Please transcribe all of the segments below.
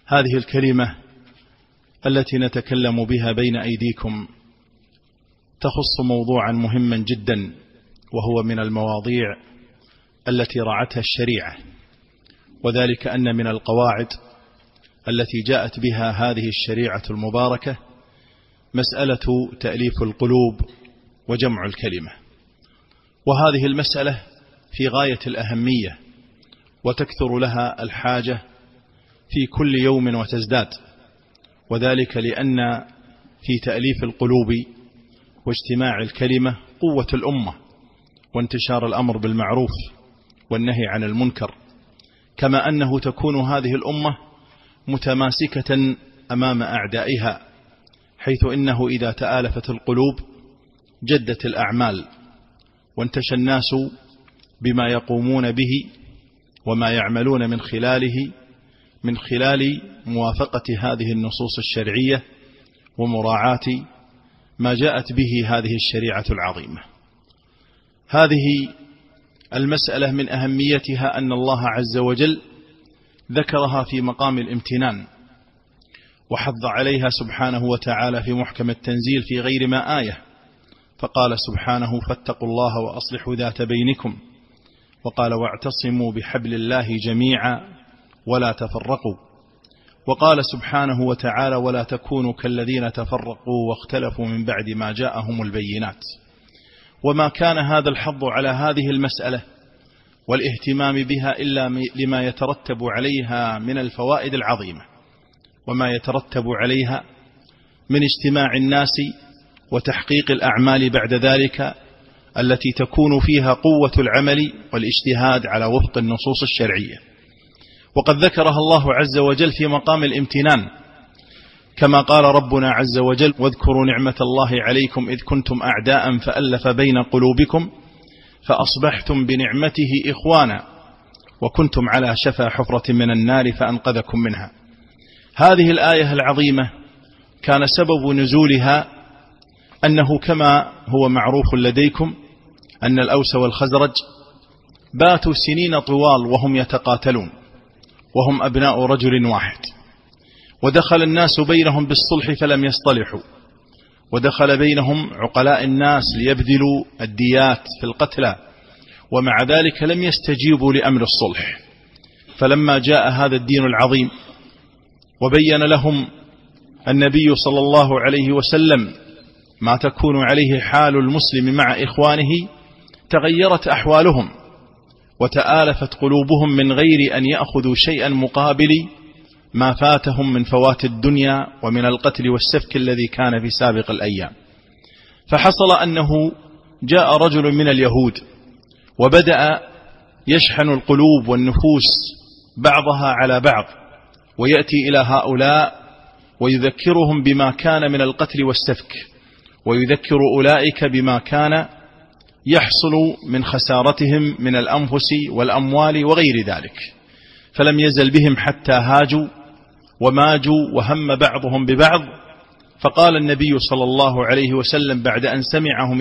هذه الكلمة التي نتكلم بها بين أيديكم تخص موضوعا مهما جدا، وهو من المواضيع التي رعتها الشريعة، وذلك أن من القواعد التي جاءت بها هذه الشريعة المباركة مسألة تأليف القلوب وجمع الكلمة. وهذه المسألة في غاية الأهمية، وتكثر لها الحاجة في كل يوم وتزداد، وذلك لأن في تأليف القلوب واجتماع الكلمة قوة الأمة وانتشار الأمر بالمعروف والنهي عن المنكر، كما أنه تكون هذه الأمة متماسكة أمام أعدائها، حيث إنه إذا تآلفت القلوب جدت الأعمال وانتشى الناس بما يقومون به وما يعملون من خلاله، من خلال موافقة هذه النصوص الشرعية ومراعاة ما جاءت به هذه الشريعة العظيمة. هذه المسألة من أهميتها أن الله عز وجل ذكرها في مقام الامتنان، وحض عليها سبحانه وتعالى في محكم التنزيل في غير ما آية، فقال سبحانه: فاتقوا الله وأصلحوا ذات بينكم، وقال: واعتصموا بحبل الله جميعا ولا تفرقوا، وقال سبحانه وتعالى: ولا تكونوا كالذين تفرقوا واختلفوا من بعد ما جاءهم البينات. وما كان هذا الحض على هذه المسألة والاهتمام بها إلا لما يترتب عليها من الفوائد العظيمة، وما يترتب عليها من اجتماع الناس وتحقيق الأعمال بعد ذلك، التي تكون فيها قوة العمل والاجتهاد على وفق النصوص الشرعية. وقد ذكرها الله عز وجل في مقام الامتنان، كما قال ربنا عز وجل: واذكروا نعمة الله عليكم إذ كنتم أعداء فألف بين قلوبكم فأصبحتم بنعمته إخوانا وكنتم على شفا حفرة من النار فأنقذكم منها. هذه الآية العظيمة كان سبب نزولها أنه كما هو معروف لديكم أن الأوس والخزرج باتوا سنين طوال وهم يتقاتلون، وهم أبناء رجل واحد، ودخل الناس بينهم بالصلح فلم يصطلحوا، ودخل بينهم عقلاء الناس ليبذلوا الديات في القتلى، ومع ذلك لم يستجيبوا لأمر الصلح. فلما جاء هذا الدين العظيم وبين لهم النبي صلى الله عليه وسلم ما تكون عليه حال المسلم مع إخوانه، تغيرت أحوالهم وتآلفت قلوبهم من غير أن يأخذوا شيئا مقابل ما فاتهم من فوات الدنيا ومن القتل والسفك الذي كان في سابق الأيام. فحصل أنه جاء رجل من اليهود وبدأ يشحن القلوب والنفوس بعضها على بعض، ويأتي إلى هؤلاء ويذكرهم بما كان من القتل والسفك، ويذكر أولئك بما كان يحصل من خسارتهم من الأنفس والأموال وغير ذلك. فلم يزل بهم حتى هاجوا وماجوا وهم بعضهم ببعض. فقال النبي صلى الله عليه وسلم بعد أن سمعهم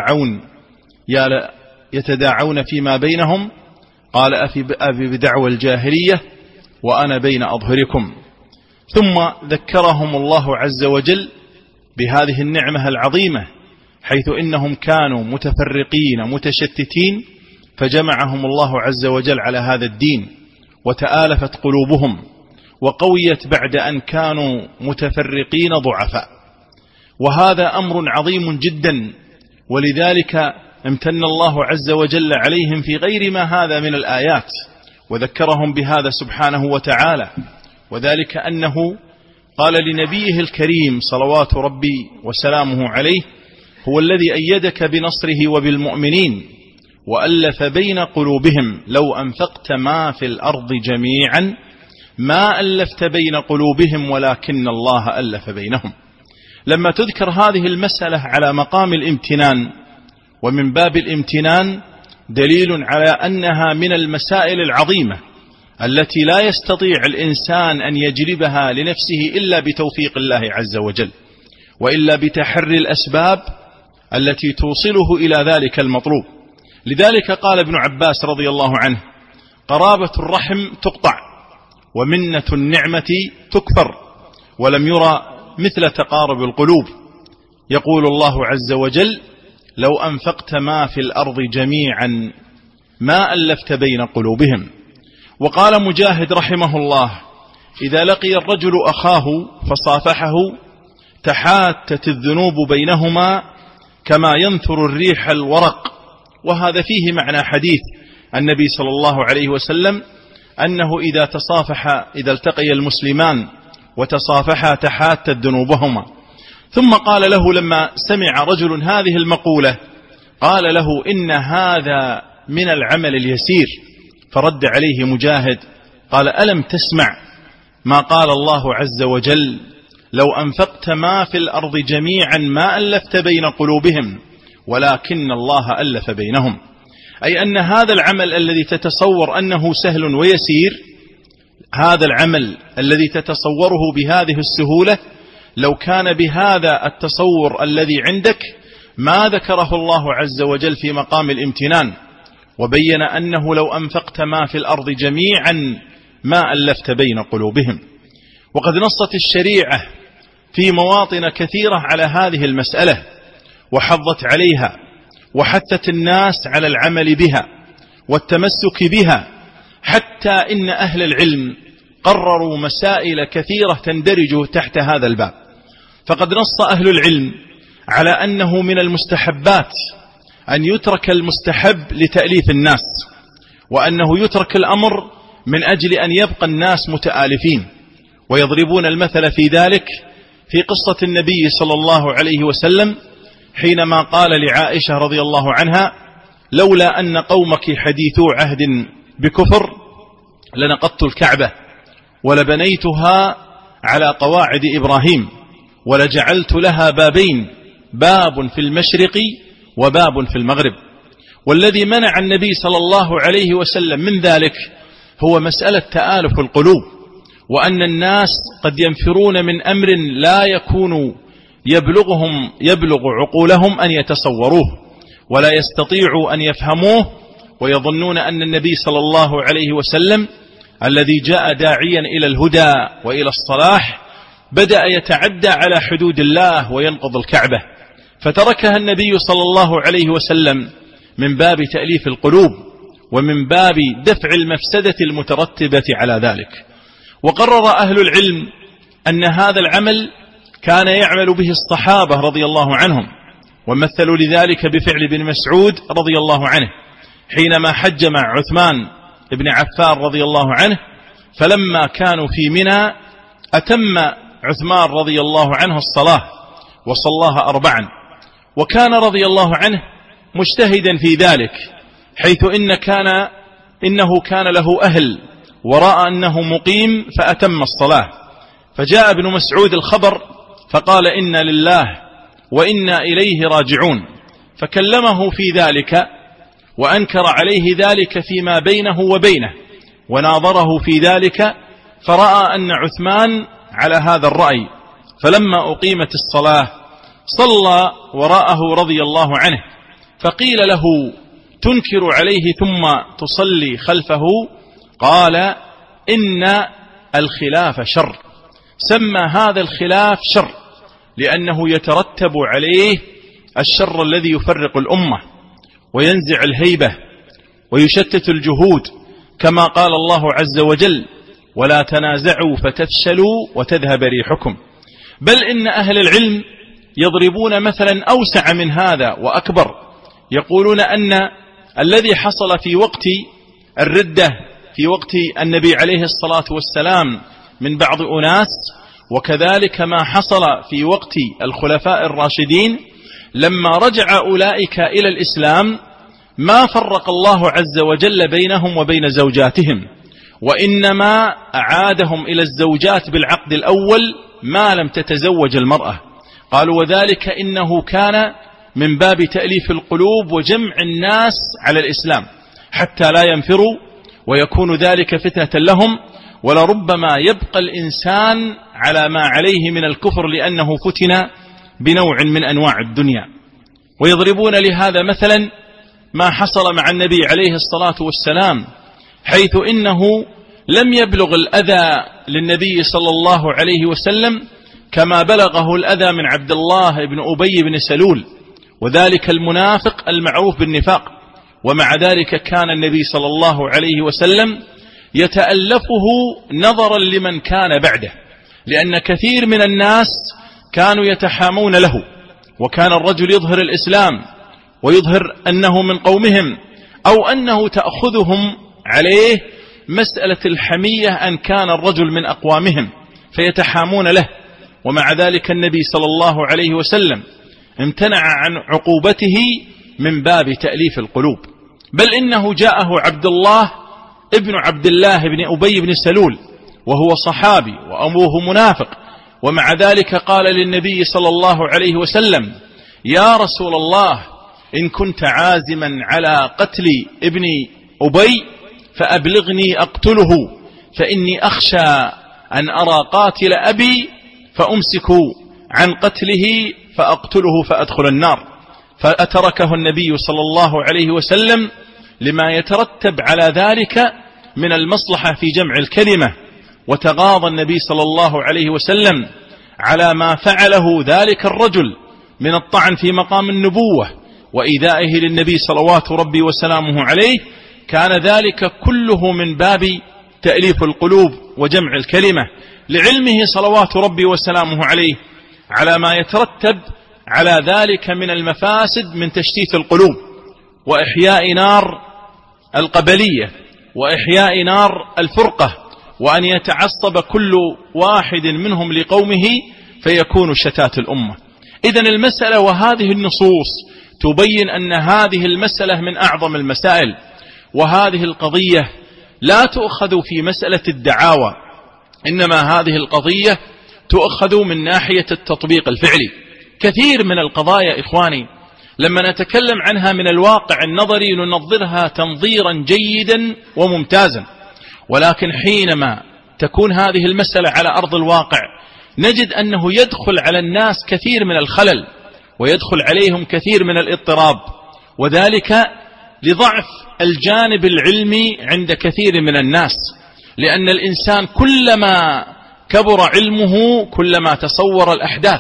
يتداعون فيما بينهم، قال: أفي بدعوى الجاهلية وأنا بين أظهركم. ثم ذكرهم الله عز وجل بهذه النعمة العظيمة، حيث إنهم كانوا متفرقين متشتتين، فجمعهم الله عز وجل على هذا الدين، وتآلفت قلوبهم وقويت بعد أن كانوا متفرقين ضعفاء. وهذا أمر عظيم جدا، ولذلك امتن الله عز وجل عليهم في غير ما هذا من الآيات، وذكرهم بهذا سبحانه وتعالى، وذلك أنه قال لنبيه الكريم صلوات ربي وسلامه عليه: هو الذي أيدك بنصره وبالمؤمنين وألف بين قلوبهم لو أنفقت ما في الأرض جميعا ما ألفت بين قلوبهم ولكن الله ألف بينهم. لما تذكر هذه المسألة على مقام الامتنان، ومن باب الامتنان دليل على أنها من المسائل العظيمة التي لا يستطيع الإنسان أن يجلبها لنفسه إلا بتوفيق الله عز وجل، وإلا بتحري الأسباب التي توصله إلى ذلك المطلوب. لذلك قال ابن عباس رضي الله عنه: قرابة الرحم تقطع ومنة النعمة تكفر، ولم يرى مثل تقارب القلوب. يقول الله عز وجل: لو أنفقت ما في الأرض جميعا ما ألفت بين قلوبهم. وقال مجاهد رحمه الله: إذا لقي الرجل أخاه فصافحه تحاتت الذنوب بينهما كما ينثر الريح الورق. وهذا فيه معنى حديث النبي صلى الله عليه وسلم أنه إذا التقي المسلمان وتصافحا تحاتت ذنوبهما. ثم قال له لما سمع رجل هذه المقولة، قال له: إن هذا من العمل اليسير. فرد عليه مجاهد قال: ألم تسمع ما قال الله عز وجل: لو أنفقت ما في الأرض جميعا ما ألفت بين قلوبهم ولكن الله ألف بينهم. أي أن هذا العمل الذي تتصور أنه سهل ويسير، هذا العمل الذي تتصوره بهذه السهولة، لو كان بهذا التصور الذي عندك ما ذكره الله عز وجل في مقام الامتنان، وبين أنه لو أنفقت ما في الأرض جميعا ما ألفت بين قلوبهم. وقد نصت الشريعة في مواطن كثيرة على هذه المسألة وحضت عليها وحثت الناس على العمل بها والتمسك بها، حتى إن أهل العلم قرروا مسائل كثيرة تندرج تحت هذا الباب. فقد نص أهل العلم على أنه من المستحبات أن يترك المستحب لتأليف الناس، وأنه يترك الأمر من أجل أن يبقى الناس متآلفين. ويضربون المثل في ذلك في قصة النبي صلى الله عليه وسلم حينما قال لعائشة رضي الله عنها: لولا أن قومك حديثو عهد بكفر لنقضت الكعبة ولبنيتها على قواعد إبراهيم ولجعلت لها بابين، باب في المشرق وباب في المغرب. والذي منع النبي صلى الله عليه وسلم من ذلك هو مسألة تآلف القلوب، وأن الناس قد ينفرون من أمر لا يكون يبلغ عقولهم أن يتصوروه ولا يستطيعوا أن يفهموه، ويظنون أن النبي صلى الله عليه وسلم الذي جاء داعيا إلى الهدى وإلى الصلاح بدأ يتعدى على حدود الله وينقض الكعبة، فتركها النبي صلى الله عليه وسلم من باب تأليف القلوب ومن باب دفع المفسدة المترتبة على ذلك. وقرر أهل العلم أن هذا العمل كان يعمل به الصحابة رضي الله عنهم، ومثلوا لذلك بفعل ابن مسعود رضي الله عنه حينما حج مع عثمان بن عفان رضي الله عنه، فلما كانوا في منى أتم عثمان رضي الله عنه الصلاة وصلاها 4، وكان رضي الله عنه مجتهدا في ذلك، حيث إنه كان له أهل ورأى أنه مقيم فأتم الصلاة. فجاء ابن مسعود الخبر فقال: إنا لله وإنا إليه راجعون، فكلمه في ذلك وأنكر عليه ذلك فيما بينه وبينه وناظره في ذلك، فرأى أن عثمان على هذا الرأي، فلما أقيمت الصلاة صلى وراءه رضي الله عنه، فقيل له: تنكر عليه ثم تصلي خلفه؟ قال: إن الخلاف شر. سمى هذا الخلاف شر لأنه يترتب عليه الشر الذي يفرق الأمة وينزع الهيبة ويشتت الجهود، كما قال الله عز وجل: ولا تنازعوا فتفشلوا وتذهب ريحكم. بل إن أهل العلم يضربون مثلا أوسع من هذا وأكبر، يقولون أن الذي حصل في وقت الردة في وقت النبي عليه الصلاة والسلام من بعض أناس، وكذلك ما حصل في وقت الخلفاء الراشدين لما رجع أولئك إلى الإسلام، ما فرق الله عز وجل بينهم وبين زوجاتهم، وإنما أعادهم إلى الزوجات بالعقد الأول ما لم تتزوج المرأة. قالوا: وذلك إنه كان من باب تأليف القلوب وجمع الناس على الإسلام حتى لا ينفروا ويكون ذلك فتنة لهم، ولربما يبقى الإنسان على ما عليه من الكفر لأنه فتن بنوع من أنواع الدنيا. ويضربون لهذا مثلا ما حصل مع النبي عليه الصلاة والسلام، حيث إنه لم يبلغ الأذى للنبي صلى الله عليه وسلم كما بلغه الأذى من عبد الله بن أبي بن سلول، وذلك المنافق المعروف بالنفاق. ومع ذلك كان النبي صلى الله عليه وسلم يتألفه نظرا لمن كان بعده، لأن كثير من الناس كانوا يتحامون له، وكان الرجل يظهر الإسلام ويظهر أنه من قومهم، أو أنه تأخذهم عليه مسألة الحمية أن كان الرجل من أقوامهم فيتحامون له. ومع ذلك النبي صلى الله عليه وسلم امتنع عن عقوبته من باب تأليف القلوب، بل إنه جاءه عبد الله ابن عبد الله بن أبي بن سلول وهو صحابي وأبوه منافق، ومع ذلك قال للنبي صلى الله عليه وسلم: يا رسول الله، إن كنت عازما على قتل ابن أبي فأبلغني أقتله، فإني أخشى أن أرى قاتل أبي فأمسك عن قتله فأقتله فأدخل النار. فأتركه النبي صلى الله عليه وسلم لما يترتب على ذلك من المصلحة في جمع الكلمة، وتغاضى النبي صلى الله عليه وسلم على ما فعله ذلك الرجل من الطعن في مقام النبوة وإيذائه للنبي صلوات ربي وسلامه عليه. كان ذلك كله من باب تأليف القلوب وجمع الكلمة، لعلمه صلوات ربي وسلامه عليه على ما يترتب على ذلك من المفاسد من تشتيت القلوب وإحياء نار القبلية وإحياء نار الفرقة، وأن يتعصب كل واحد منهم لقومه فيكون شتات الأمة. إذن المسألة وهذه النصوص تبين أن هذه المسألة من أعظم المسائل، وهذه القضية لا تؤخذ في مسألة الدعاوى، إنما هذه القضية تؤخذ من ناحية التطبيق الفعلي. كثير من القضايا إخواني لما نتكلم عنها من الواقع النظري ننظرها تنظيرا جيدا وممتازا، ولكن حينما تكون هذه المسألة على أرض الواقع نجد أنه يدخل على الناس كثير من الخلل ويدخل عليهم كثير من الاضطراب، وذلك لضعف الجانب العلمي عند كثير من الناس، لأن الإنسان كلما كبر علمه كلما تصور الأحداث،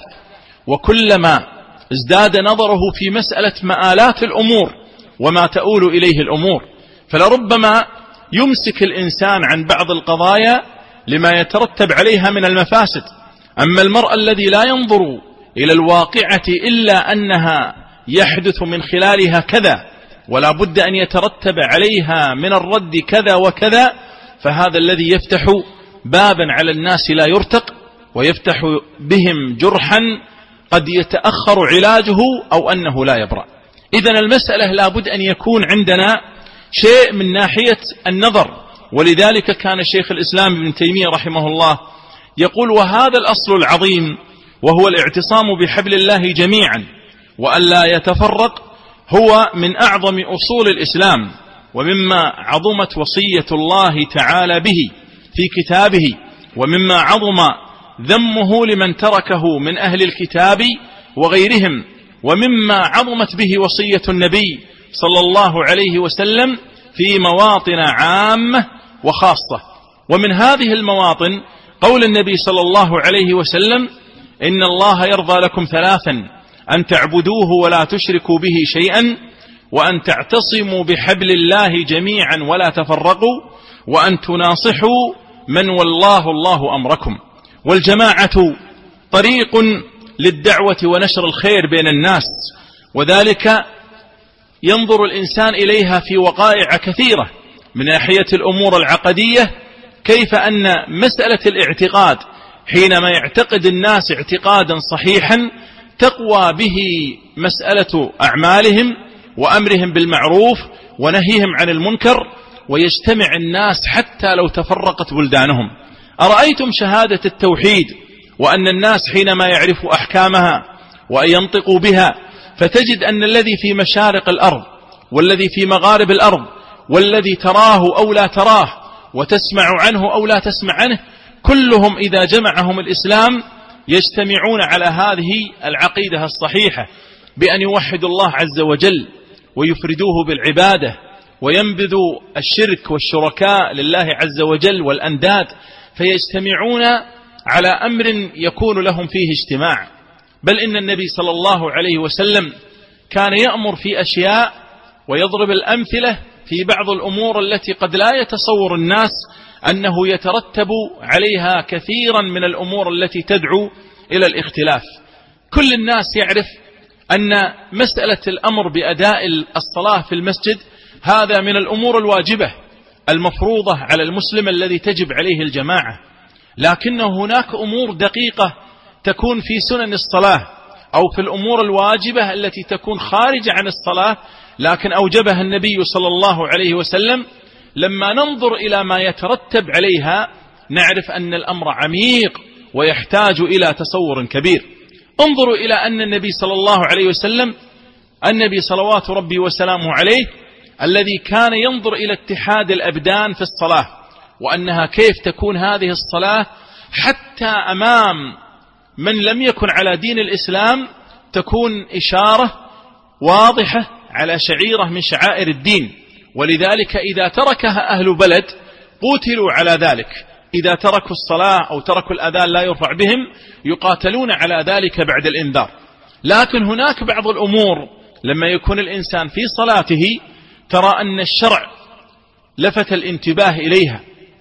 وكلما ازداد نظره في مسألة مآلات الأمور وما تؤول إليه الأمور، فلربما يمسك الإنسان عن بعض القضايا لما يترتب عليها من المفاسد. أما المرء الذي لا ينظر إلى الواقعة إلا أنها يحدث من خلالها كذا ولا بد أن يترتب عليها من الرد كذا وكذا، فهذا الذي يفتح بابا على الناس لا يرتق، ويفتح بهم جرحا قد يتأخر علاجه أو أنه لا يبرأ. إذن المسألة لا بد أن يكون عندنا شيء من ناحية النظر، ولذلك كان شيخ الإسلام ابن تيمية رحمه الله يقول: وهذا الأصل العظيم وهو الاعتصام بحبل الله جميعا وألا يتفرق هو من أعظم أصول الإسلام، ومما عظمت وصية الله تعالى به في كتابه، ومما عظم ذمه لمن تركه من أهل الكتاب وغيرهم، ومما عظمت به وصية النبي صلى الله عليه وسلم في مواطن عامة وخاصة. ومن هذه المواطن قول النبي صلى الله عليه وسلم: إن الله يرضى لكم ثلاثا: أن تعبدوه ولا تشركوا به شيئا، وأن تعتصموا بحبل الله جميعا ولا تفرقوا، وأن تناصحوا من والله الله أمركم. والجماعة طريق للدعوة ونشر الخير بين الناس، وذلك ينظر الإنسان إليها في وقائع كثيرة من ناحية الأمور العقدية، كيف أن مسألة الاعتقاد حينما يعتقد الناس اعتقادا صحيحا تقوى به مسألة أعمالهم وأمرهم بالمعروف ونهيهم عن المنكر، ويجتمع الناس حتى لو تفرقت بلدانهم. أرأيتم شهادة التوحيد وأن الناس حينما يعرفوا أحكامها وينطقوا بها فتجد أن الذي في مشارق الأرض والذي في مغارب الأرض والذي تراه أو لا تراه وتسمع عنه أو لا تسمع عنه كلهم إذا جمعهم الإسلام يجتمعون على هذه العقيدة الصحيحة بأن يوحدوا الله عز وجل ويفردوه بالعبادة وينبذ الشرك والشركاء لله عز وجل والأنداد، فيجتمعون على أمر يكون لهم فيه اجتماع. بل إن النبي صلى الله عليه وسلم كان يأمر في أشياء ويضرب الأمثلة في بعض الأمور التي قد لا يتصور الناس أنه يترتب عليها كثيرا من الأمور التي تدعو إلى الاختلاف. كل الناس يعرف أن مسألة الأمر بأداء الصلاة في المسجد هذا من الأمور الواجبة المفروضة على المسلم الذي تجب عليه الجماعة، لكن هناك أمور دقيقة تكون في سنن الصلاة أو في الأمور الواجبة التي تكون خارجة عن الصلاة لكن أوجبها النبي صلى الله عليه وسلم. لما ننظر إلى ما يترتب عليها نعرف أن الأمر عميق ويحتاج إلى تصور كبير. انظروا إلى أن النبي صلى الله عليه وسلم، النبي صلوات ربي وسلامه عليه، الذي كان ينظر إلى اتحاد الأبدان في الصلاة، وأنها كيف تكون هذه الصلاة حتى أمام من لم يكن على دين الإسلام تكون إشارة واضحة على شعيرة من شعائر الدين. ولذلك إذا تركها أهل بلد قتلوا على ذلك، إذا تركوا الصلاة أو تركوا الأذان لا يرفع بهم يقاتلون على ذلك بعد الإنذار. لكن هناك بعض الأمور لما يكون الإنسان في صلاته ترى أن الشرع لفت الانتباه إليها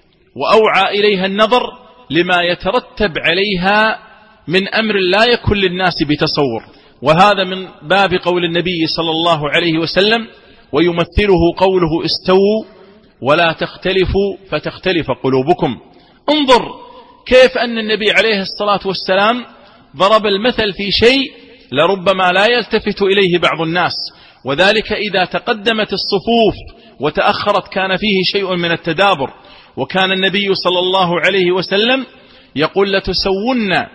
وأوعى إليها النظر لما يترتب عليها من أمر لا يكون للناس بتصور. وهذا من باب قول النبي صلى الله عليه وسلم: ويمثله قوله استووا ولا تختلفوا فتختلف قلوبكم. انظر كيف أن النبي عليه الصلاة والسلام ضرب المثل في شيء لربما لا يلتفت إليه بعض الناس، وذلك إذا تقدمت الصفوف وتأخرت كان فيه شيء من التدابر. وكان النبي صلى الله عليه وسلم يقول: لتسون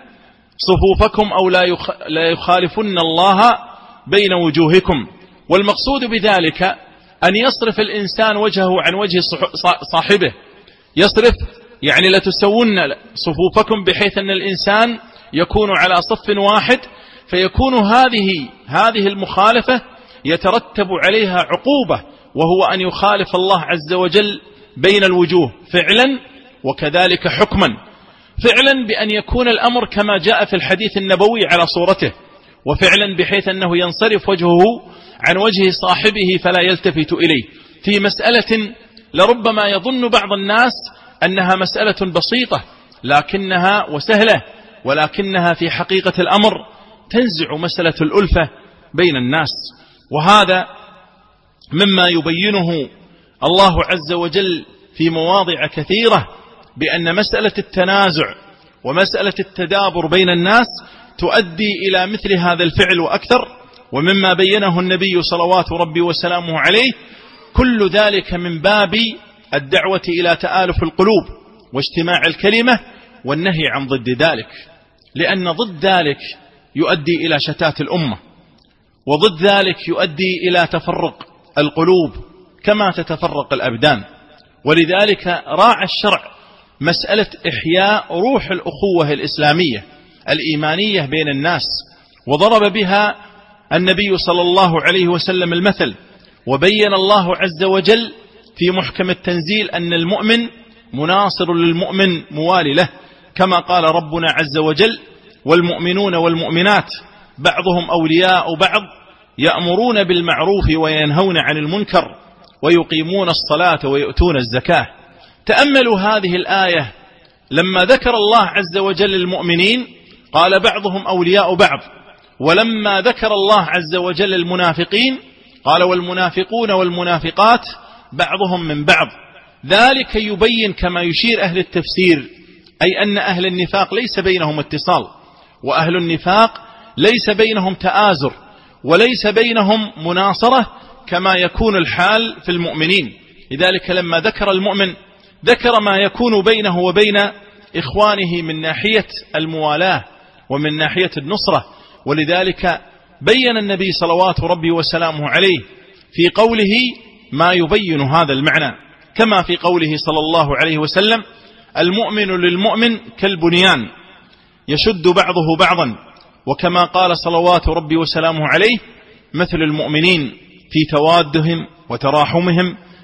صفوفكم أو لا يخالفن الله بين وجوهكم. والمقصود بذلك أن يصرف الإنسان وجهه عن وجه صاحبه، يصرف يعني لتسون صفوفكم بحيث أن الإنسان يكون على صف واحد، فيكون هذه المخالفة يترتب عليها عقوبة، وهو أن يخالف الله عز وجل بين الوجوه فعلا وكذلك حكما. فعلا بأن يكون الأمر كما جاء في الحديث النبوي على صورته، وفعلا بحيث أنه ينصرف وجهه عن وجه صاحبه فلا يلتفت إليه في مسألة لربما يظن بعض الناس أنها مسألة بسيطة لكنها وسهلة، ولكنها في حقيقة الأمر تنزع مسألة الألفة بين الناس. وهذا مما يبينه الله عز وجل في مواضع كثيرة، بأن مسألة التنازع ومسألة التدابر بين الناس تؤدي إلى مثل هذا الفعل وأكثر. ومما بينه النبي صلوات ربي وسلامه عليه كل ذلك من باب الدعوة إلى تآلف القلوب واجتماع الكلمة والنهي عن ضد ذلك، لأن ضد ذلك يؤدي إلى شتات الأمة، وضد ذلك يؤدي إلى تفرق القلوب كما تتفرق الأبدان. ولذلك راعى الشرع مسألة إحياء روح الأخوة الإسلامية الإيمانية بين الناس، وضرب بها النبي صلى الله عليه وسلم المثل. وبين الله عز وجل في محكم التنزيل أن المؤمن مناصر للمؤمن موالي له، كما قال ربنا عز وجل: والمؤمنون والمؤمنات بعضهم أولياء بعض يأمرون بالمعروف وينهون عن المنكر ويقيمون الصلاة ويؤتون الزكاة. تأملوا هذه الآية، لما ذكر الله عز وجل المؤمنين قال بعضهم أولياء بعض، ولما ذكر الله عز وجل المنافقين قال والمنافقون والمنافقات بعضهم من بعض. ذلك يبين كما يشير أهل التفسير أي أن أهل النفاق ليس بينهم اتصال، وأهل النفاق ليس بينهم تآزر، وليس بينهم مناصرة كما يكون الحال في المؤمنين. لذلك لما ذكر المؤمن ذكر ما يكون بينه وبين إخوانه من ناحية الموالاة ومن ناحية النصرة. ولذلك بين النبي صلوات ربي وسلامه عليه في قوله ما يبين هذا المعنى، كما في قوله صلى الله عليه وسلم: المؤمن للمؤمن كالبنيان يشد بعضه بعضا. وكما قال صلوات ربي وسلامه عليه: مثل المؤمنين في توادهم وتراحمهم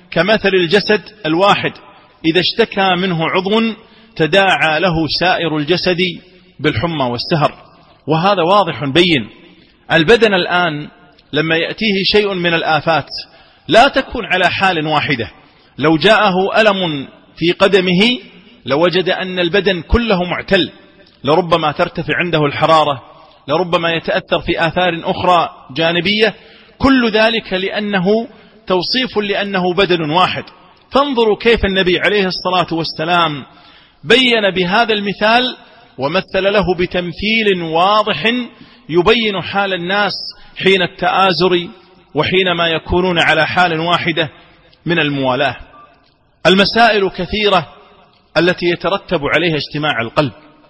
كمثل الجسد الواحد إذا اشتكى منه عضو تداعى له سائر الجسد بالحمى والسهر. وهذا واضح بين. البدن الآن لما يأتيه شيء من الآفات لا تكون على حال واحدة. لو جاءه ألم في قدمه لوجد أن البدن كله معتل، لربما ترتفع عنده الحرارة، لربما يتأثر في آثار أخرى جانبية، كل ذلك لأنه توصيف لأنه بدن واحد. فانظروا كيف النبي عليه الصلاة والسلام بين بهذا المثال ومثل له بتمثيل واضح يبين حال الناس حين التآزر وحينما يكونون على حال واحدة من الموالاة. المسائل كثيرة التي يترتب عليها اجتماع القلب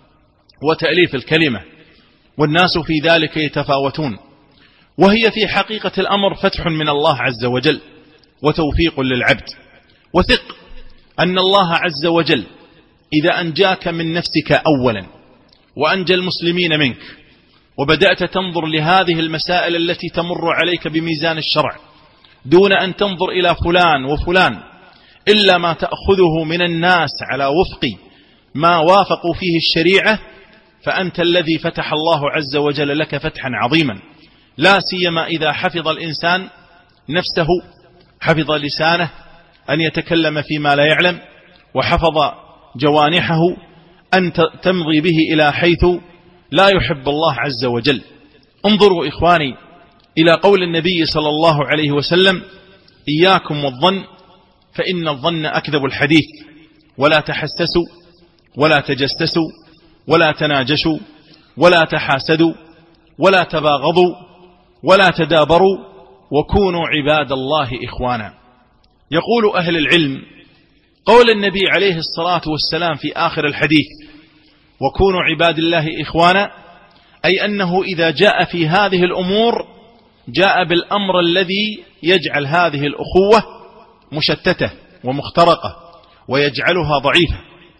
وتأليف الكلمة، والناس في ذلك يتفاوتون، وهي في حقيقة الأمر فتح من الله عز وجل وتوفيق للعبد. وثق أن الله عز وجل إذا أنجاك من نفسك أولا وأنجى المسلمين منك، وبدأت تنظر لهذه المسائل التي تمر عليك بميزان الشرع دون أن تنظر إلى فلان وفلان، إلا ما تأخذه من الناس على وفق ما وافقوا فيه الشريعة، فأنت الذي فتح الله عز وجل لك فتحا عظيما. لا سيما إذا حفظ الإنسان نفسه، حفظ لسانه أن يتكلم فيما لا يعلم، وحفظ جوانحه أن تمضي به إلى حيث لا يحب الله عز وجل. انظروا إخواني إلى قول النبي صلى الله عليه وسلم: إياكم والظن فإن الظن أكذب الحديث، ولا تحسسوا ولا تجسسوا ولا تناجشوا ولا تحاسدوا ولا تباغضوا ولا تدابروا وكونوا عباد الله إخوانا. يقول أهل العلم قول النبي عليه الصلاة والسلام في آخر الحديث: وكونوا عباد الله إخوانا، أي أنه إذا جاء في هذه الأمور جاء بالأمر الذي يجعل هذه الأخوة مشتتة ومخترقة ويجعلها ضعيفة.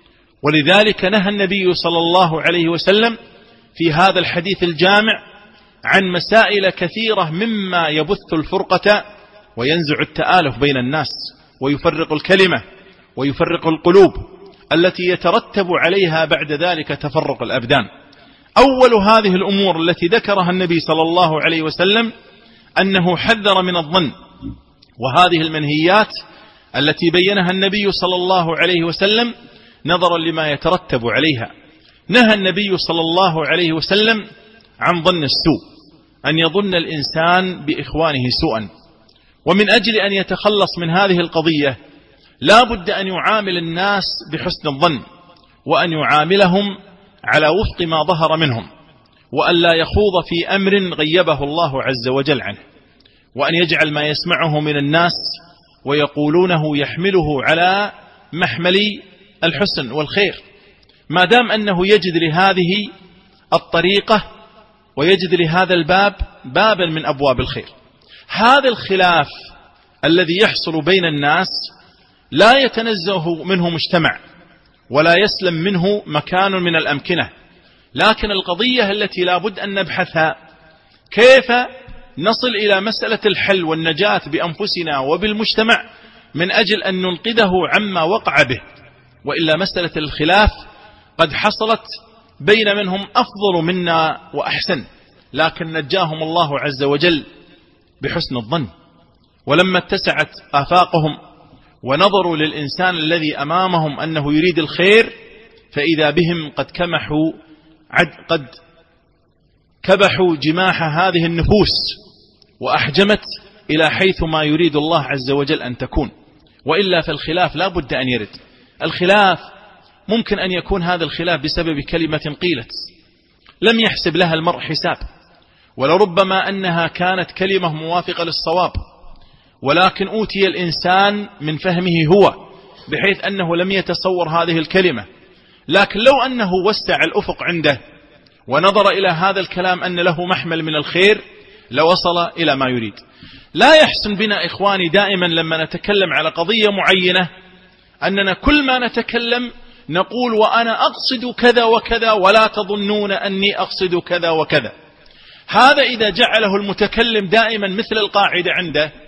ولذلك نهى النبي صلى الله عليه وسلم في هذا الحديث الجامع عن مسائل كثيرة مما يبث الفرقة وينزع التآلف بين الناس ويفرق الكلمة ويفرق القلوب التي يترتب عليها بعد ذلك تفرق الأبدان. أول هذه الأمور التي ذكرها النبي صلى الله عليه وسلم أنه حذر من الظن، وهذه المنهيات التي بينها النبي صلى الله عليه وسلم نظرا لما يترتب عليها. نهى النبي صلى الله عليه وسلم عن ظن السوء، أن يظن الإنسان بإخوانه سوءا. ومن أجل أن يتخلص من هذه القضية لا بد أن يعامل الناس بحسن الظن، وأن يعاملهم على وفق ما ظهر منهم، وأن لا يخوض في أمر غيبه الله عز وجل عنه، وأن يجعل ما يسمعه من الناس ويقولونه يحمله على محمل الحسن والخير، ما دام أنه يجد لهذه الطريقة ويجد لهذا الباب بابا من أبواب الخير. هذا الخلاف الذي يحصل بين الناس لا يتنزه منه مجتمع ولا يسلم منه مكان من الأمكنة، لكن القضية التي لا بد أن نبحثها كيف نصل إلى مسألة الحل والنجاة بأنفسنا وبالمجتمع من أجل أن ننقذه عما وقع به. وإلا مسألة الخلاف قد حصلت بين منهم أفضل منا وأحسن، لكن نجاهم الله عز وجل بحسن الظن. ولما اتسعت آفاقهم ونظروا للإنسان الذي أمامهم أنه يريد الخير، فإذا بهم قد كبحوا جماح هذه النفوس وأحجمت إلى حيث ما يريد الله عز وجل أن تكون. وإلا فالخلاف لا بد أن يرد. الخلاف ممكن أن يكون هذا الخلاف بسبب كلمة قيلت لم يحسب لها المرء حساب، ولربما أنها كانت كلمة موافقة للصواب، ولكن أوتي الإنسان من فهمه هو بحيث أنه لم يتصور هذه الكلمة. لكن لو أنه وسع الأفق عنده ونظر إلى هذا الكلام أن له محمل من الخير لوصل إلى ما يريد. لا يحسن بنا إخواني دائما لما نتكلم على قضية معينة أننا كل ما نتكلم نقول وأنا أقصد كذا وكذا ولا تظنون أني أقصد كذا وكذا. هذا إذا جعله المتكلم دائما مثل القاعدة عنده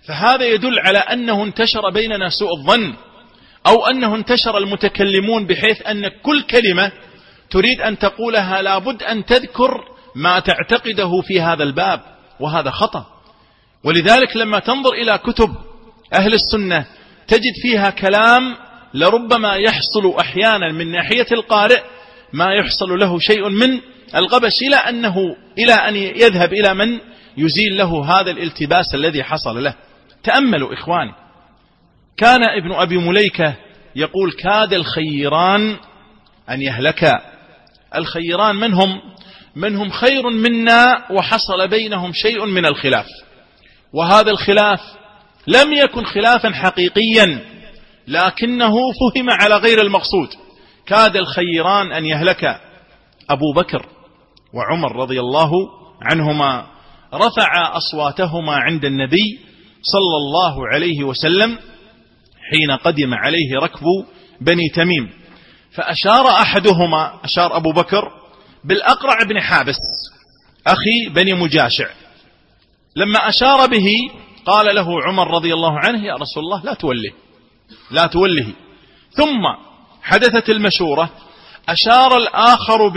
فهذا يدل على أنه انتشر بيننا سوء الظن، أو أنه انتشر المتكلمون بحيث أن كل كلمة تريد أن تقولها لابد أن تذكر ما تعتقده في هذا الباب، وهذا خطأ. ولذلك لما تنظر إلى كتب أهل السنة تجد فيها كلام لربما يحصل أحيانا من ناحية القارئ ما يحصل له شيء من الغبش، إلى أن يذهب إلى من يزيل له هذا الالتباس الذي حصل له. تأملوا إخواني، كان ابن أبي مليكة يقول: كاد الخيران أن يهلكا. الخيران من هم خير منا وحصل بينهم شيء من الخلاف، وهذا الخلاف لم يكن خلافا حقيقيا لكنه فهم على غير المقصود. كاد الخيران أن يهلكا. أبو بكر وعمر رضي الله عنهما رفع أصواتهما عند النبي صلى الله عليه وسلم حين قدم عليه ركب بني تميم، فأشار أحدهما، أشار أبو بكر بالأقرع بن حابس أخي بني مجاشع، لما أشار به قال له عمر رضي الله عنه: يا رسول الله لا توله. ثم حدثت المشورة، أشار الآخر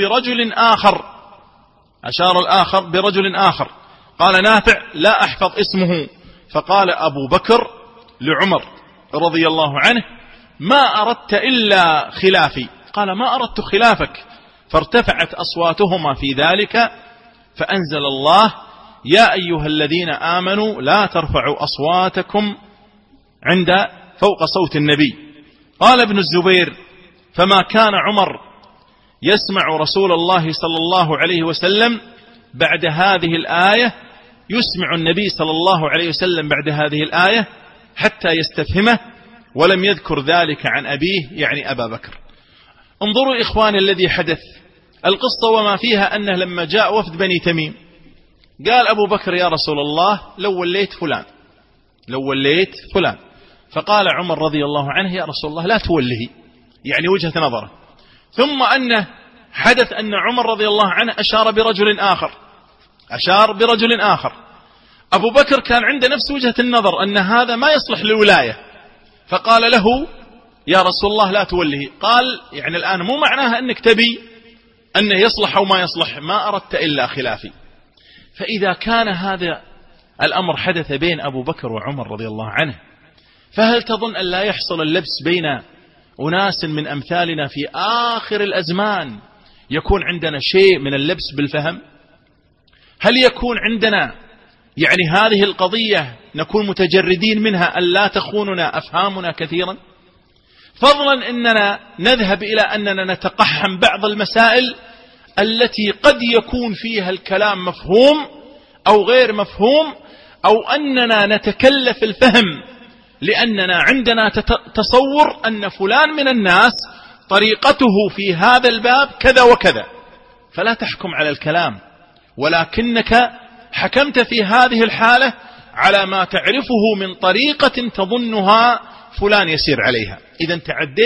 برجل آخر، قال نافع لا أحفظ اسمه، فقال أبو بكر لعمر رضي الله عنه: ما أردت إلا خلافي. قال: ما أردت خلافك. فارتفعت أصواتهما في ذلك، فأنزل الله: يا أيها الذين آمنوا لا ترفعوا أصواتكم فوق صوت النبي. قال ابن الزبير: فما كان عمر يسمع رسول الله صلى الله عليه وسلم بعد هذه الآية، يسمع النبي صلى الله عليه وسلم بعد هذه الآية حتى يستفهمه، ولم يذكر ذلك عن أبيه يعني أبا بكر. انظروا إخواني الذي حدث القصة وما فيها، أنه لما جاء وفد بني تميم قال أبو بكر: يا رسول الله لو وليت فلان. فقال عمر رضي الله عنه: يا رسول الله لا توله، يعني وجهة نظره. ثم أنه حدث أن عمر رضي الله عنه أشار برجل آخر. أبو بكر كان عنده نفس وجهة النظر أن هذا ما يصلح للولاية، فقال له: يا رسول الله لا توله. قال: يعني الآن مو معناها أنك تبي أنه يصلح أو ما يصلح، ما أردت إلا خلافي. فإذا كان هذا الأمر حدث بين أبو بكر وعمر رضي الله عنه، فهل تظن أن لا يحصل اللبس بين أناس من أمثالنا في آخر الأزمان يكون عندنا شيء من اللبس بالفهم؟ هل يكون عندنا يعني هذه القضية نكون متجردين منها أن لا تخوننا أفهامنا كثيرا، فضلا أننا نذهب إلى أننا نتقحم بعض المسائل التي قد يكون فيها الكلام مفهوم أو غير مفهوم، أو أننا نتكلف الفهم لأننا عندنا تصور أن فلان من الناس طريقته في هذا الباب كذا وكذا، فلا تحكم على الكلام، ولكنك حكمت في هذه الحالة على ما تعرفه من طريقة تظنها فلان يسير عليها. إذن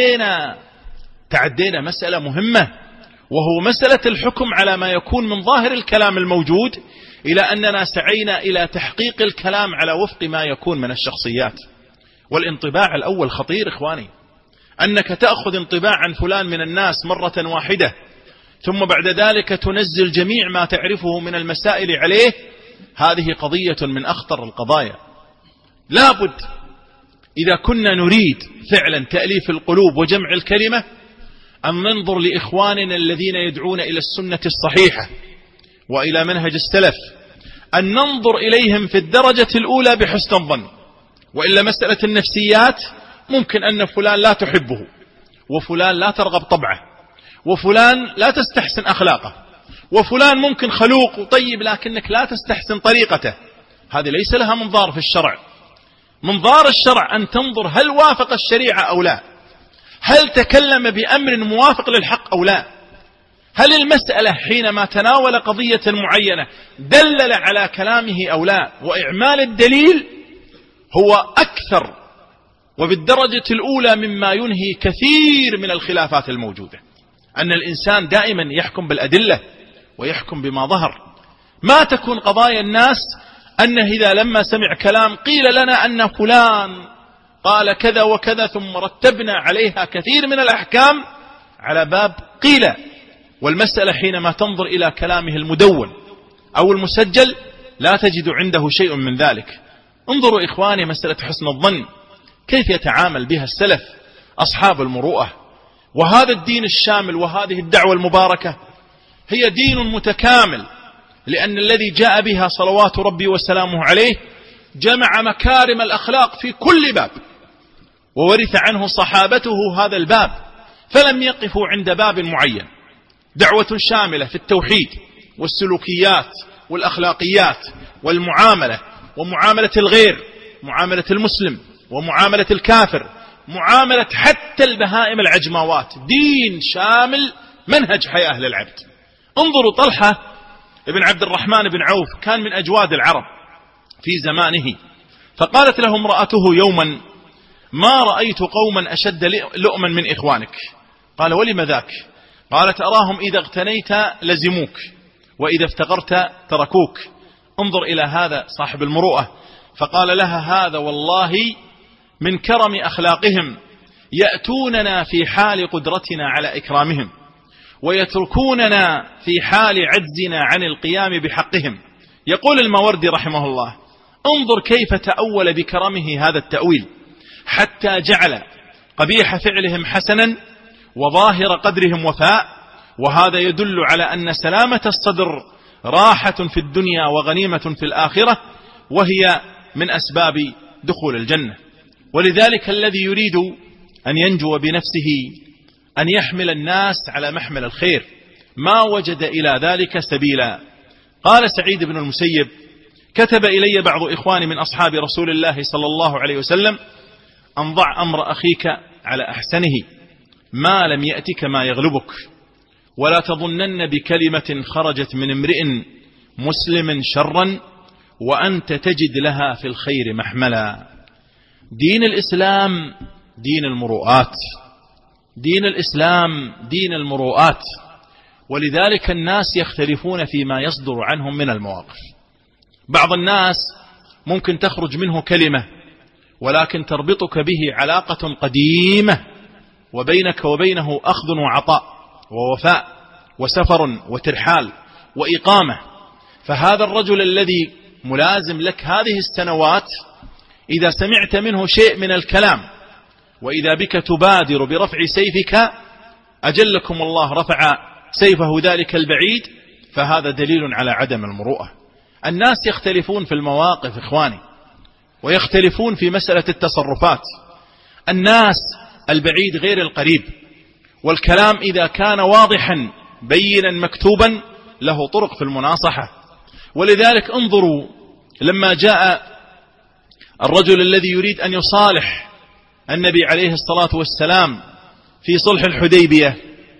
تعدينا مسألة مهمة، وهو مسألة الحكم على ما يكون من ظاهر الكلام الموجود، إلى أننا سعينا إلى تحقيق الكلام على وفق ما يكون من الشخصيات. والانطباع الأول خطير إخواني، أنك تأخذ انطباع عن فلان من الناس مرة واحدة، ثم بعد ذلك تنزل جميع ما تعرفه من المسائل عليه. هذه قضية من أخطر القضايا. لابد إذا كنا نريد فعلا تأليف القلوب وجمع الكلمة أن ننظر لإخواننا الذين يدعون إلى السنة الصحيحة وإلى منهج السلف، أن ننظر إليهم في الدرجة الأولى بحسن الظن. وإلا مسألة النفسيات ممكن أن فلان لا تحبه، وفلان لا ترغب طبعه، وفلان لا تستحسن أخلاقه، وفلان ممكن خلوق وطيب لكنك لا تستحسن طريقته. هذه ليس لها منظار في الشرع. منظار الشرع أن تنظر هل وافق الشريعة أو لا، هل تكلم بأمر موافق للحق أو لا، هل المسألة حينما تناول قضية معينة دلل على كلامه أو لا. وإعمال الدليل هو أكثر وبالدرجة الأولى مما ينهي كثير من الخلافات الموجودة. أن الإنسان دائما يحكم بالأدلة ويحكم بما ظهر. ما تكون قضايا الناس أنه إذا لما سمع كلام قيل لنا أن فلان قال كذا وكذا ثم رتبنا عليها كثير من الأحكام على باب قيل. والمسألة حينما تنظر إلى كلامه المدون أو المسجل لا تجد عنده شيء من ذلك. انظروا إخواني مسألة حسن الظن كيف يتعامل بها السلف أصحاب المروءة. وهذا الدين الشامل وهذه الدعوة المباركة هي دين متكامل، لأن الذي جاء بها صلوات ربي وسلامه عليه جمع مكارم الأخلاق في كل باب، وورث عنه صحابته هذا الباب، فلم يقفوا عند باب معين. دعوة شاملة في التوحيد والسلوكيات والأخلاقيات والمعاملة، ومعاملة الغير، معاملة المسلم ومعاملة الكافر، معاملة حتى البهائم العجماوات. دين شامل منهج حياة للعبد. انظروا طلحة ابن عبد الرحمن بن عوف كان من أجواد العرب في زمانه، فقالت له امرأته يوما: ما رأيت قوما أشد لؤما من إخوانك. قال: ولم ذاك؟ قالت: أراهم إذا اغتنيت لزموك وإذا افتقرت تركوك. انظر إلى هذا صاحب المروءة. فقال لها: هذا والله من كرم أخلاقهم، يأتوننا في حال قدرتنا على إكرامهم ويتركوننا في حال عجزنا عن القيام بحقهم. يقول الماوردي رحمه الله: انظر كيف تأول بكرمه هذا التأويل، حتى جعل قبيح فعلهم حسنا وظاهر قدرهم وفاء. وهذا يدل على أن سلامة الصدر راحة في الدنيا وغنيمة في الآخرة، وهي من أسباب دخول الجنة. ولذلك الذي يريد أن ينجو بنفسه أن يحمل الناس على محمل الخير، ما وجد إلى ذلك سبيلا. قال سعيد بن المسيب: كتب إلي بعض إخواني من أصحاب رسول الله صلى الله عليه وسلم أن ضع أمر أخيك على أحسنه ما لم يأتك ما يغلبك، ولا تظنن بكلمة خرجت من امرئ مسلم شرا وأنت تجد لها في الخير محملا. دين الإسلام دين المروءات، دين الإسلام دين المروءات. ولذلك الناس يختلفون فيما يصدر عنهم من المواقف. بعض الناس ممكن تخرج منه كلمة ولكن تربطك به علاقة قديمة، وبينك وبينه أخذ وعطاء ووفاء وسفر وترحال وإقامة. فهذا الرجل الذي ملازم لك هذه السنوات إذا سمعت منه شيء من الكلام وإذا بك تبادر برفع سيفك أجلكم الله رفع سيفه ذلك البعيد، فهذا دليل على عدم المروءة. الناس يختلفون في المواقف إخواني، ويختلفون في مسألة التصرفات. الناس البعيد غير القريب، والكلام إذا كان واضحا بينا مكتوبا له طرق في المناصحة. ولذلك انظروا لما جاء الرجل الذي يريد أن يصالح النبي عليه الصلاة والسلام في صلح الحديبية،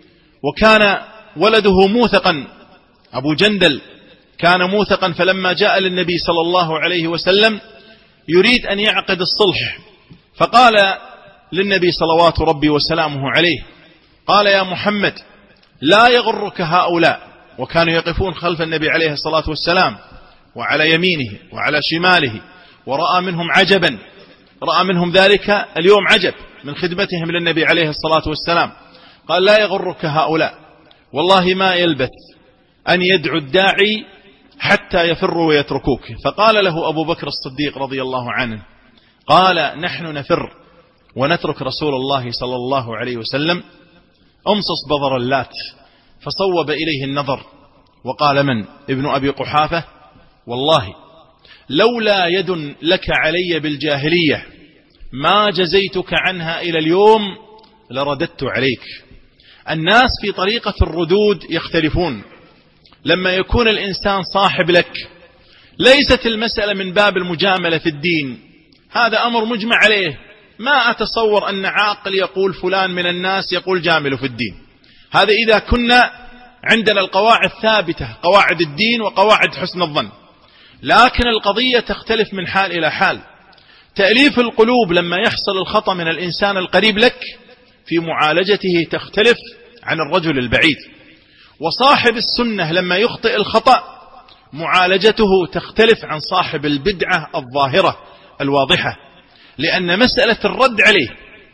وكان ولده موثقا، أبو جندل كان موثقا، فلما جاء للنبي صلى الله عليه وسلم يريد أن يعقد الصلح، فقال للنبي صلوات ربي وسلامه عليه، قال: يا محمد لا يغرك هؤلاء. وكانوا يقفون خلف النبي عليه الصلاة والسلام وعلى يمينه وعلى شماله، ورأى منهم عجبا، رأى منهم ذلك اليوم عجب من خدمتهم للنبي عليه الصلاة والسلام. قال: لا يغرك هؤلاء، والله ما يلبث أن يدعو الداعي حتى يفروا ويتركوك. فقال له أبو بكر الصديق رضي الله عنه، قال: نحن نفر ونترك رسول الله صلى الله عليه وسلم. امصص بضر اللات. فصوب إليه النظر وقال: من؟ ابن أبي قحافة. والله لولا يد لك علي بالجاهلية ما جزيتك عنها إلى اليوم لرددت عليك. الناس في طريقة الردود يختلفون. لما يكون الإنسان صاحب لك ليست المسألة من باب المجاملة في الدين، هذا أمر مجمع عليه. ما أتصور أن عاقل يقول فلان من الناس يقول جامل في الدين. هذا إذا كنا عندنا القواعد ثابتة، قواعد الدين وقواعد حسن الظن. لكن القضية تختلف من حال إلى حال. تأليف القلوب لما يحصل الخطأ من الإنسان القريب لك في معالجته تختلف عن الرجل البعيد. وصاحب السنة لما يخطئ الخطأ معالجته تختلف عن صاحب البدعة الظاهرة الواضحة، لأن مسألة الرد عليه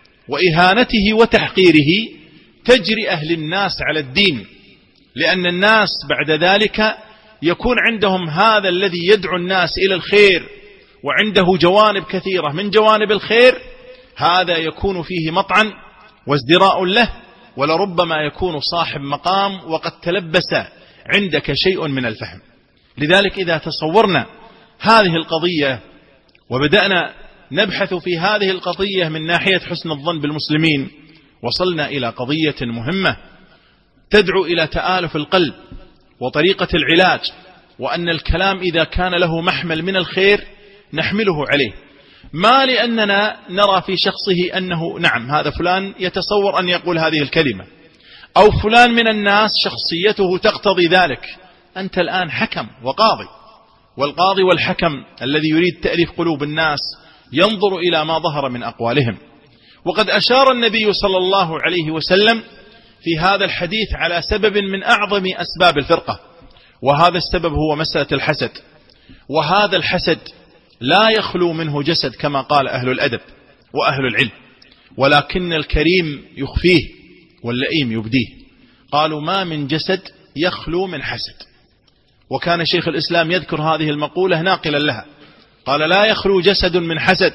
وإهانته وتحقيره تجري أهل الناس على الدين، لأن الناس بعد ذلك يكون عندهم هذا الذي يدعو الناس إلى الخير وعنده جوانب كثيرة من جوانب الخير، هذا يكون فيه مطعن وازدراء له، ولربما يكون صاحب مقام وقد تلبس عندك شيء من الفهم. لذلك إذا تصورنا هذه القضية وبدأنا نبحث في هذه القضية من ناحية حسن الظن بالمسلمين، وصلنا إلى قضية مهمة تدعو إلى تآلف القلب وطريقة العلاج، وأن الكلام إذا كان له محمل من الخير نحمله عليه، ما لأننا نرى في شخصه أنه نعم هذا فلان يتصور أن يقول هذه الكلمة، أو فلان من الناس شخصيته تقتضي ذلك. أنت الآن حكم وقاضي، والقاضي والحكم الذي يريد تأليف قلوب الناس ينظر إلى ما ظهر من أقوالهم. وقد أشار النبي صلى الله عليه وسلم في هذا الحديث على سبب من أعظم أسباب الفرقة، وهذا السبب هو مسألة الحسد. وهذا الحسد لا يخلو منه جسد كما قال أهل الأدب وأهل العلم، ولكن الكريم يخفيه واللئيم يبديه. قالوا ما من جسد يخلو من حسد. وكان شيخ الإسلام يذكر هذه المقولة ناقلا لها، قال لا يخلو جسد من حسد،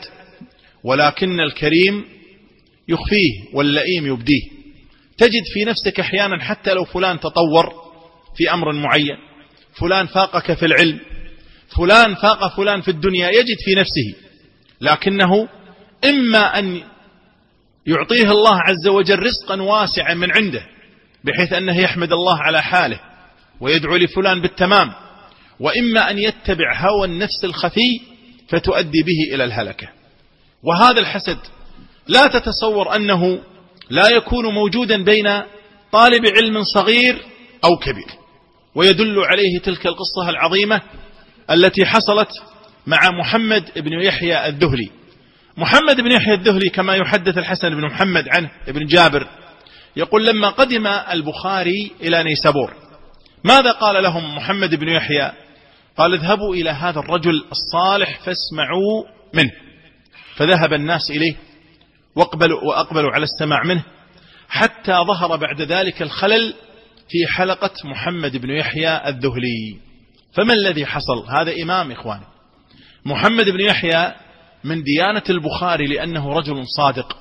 ولكن الكريم يخفيه واللئيم يبديه. تجد في نفسك أحيانا حتى لو فلان تطور في أمر معين، فلان فاقك في العلم، فلان فاق فلان في الدنيا، يجد في نفسه، لكنه إما أن يعطيه الله عز وجل رزقا واسعا من عنده بحيث أنه يحمد الله على حاله ويدعو لفلان بالتمام، وإما أن يتبع هوى النفس الخفي فتؤدي به إلى الهلكة. وهذا الحسد لا تتصور أنه لا يكون موجودا بين طالب علم صغير أو كبير، ويدل عليه تلك القصة العظيمة التي حصلت مع محمد بن يحيى الذهلي. محمد بن يحيى الذهلي كما يحدث الحسن بن محمد عنه ابن جابر، يقول لما قدم البخاري إلى نيسابور ماذا قال لهم محمد بن يحيى؟ قال اذهبوا إلى هذا الرجل الصالح فاسمعوا منه. فذهب الناس إليه وأقبلوا على السماع منه، حتى ظهر بعد ذلك الخلل في حلقة محمد بن يحيى الذهلي. فما الذي حصل؟ هذا إمام إخواني، محمد بن يحيى من ديانة البخاري لأنه رجل صادق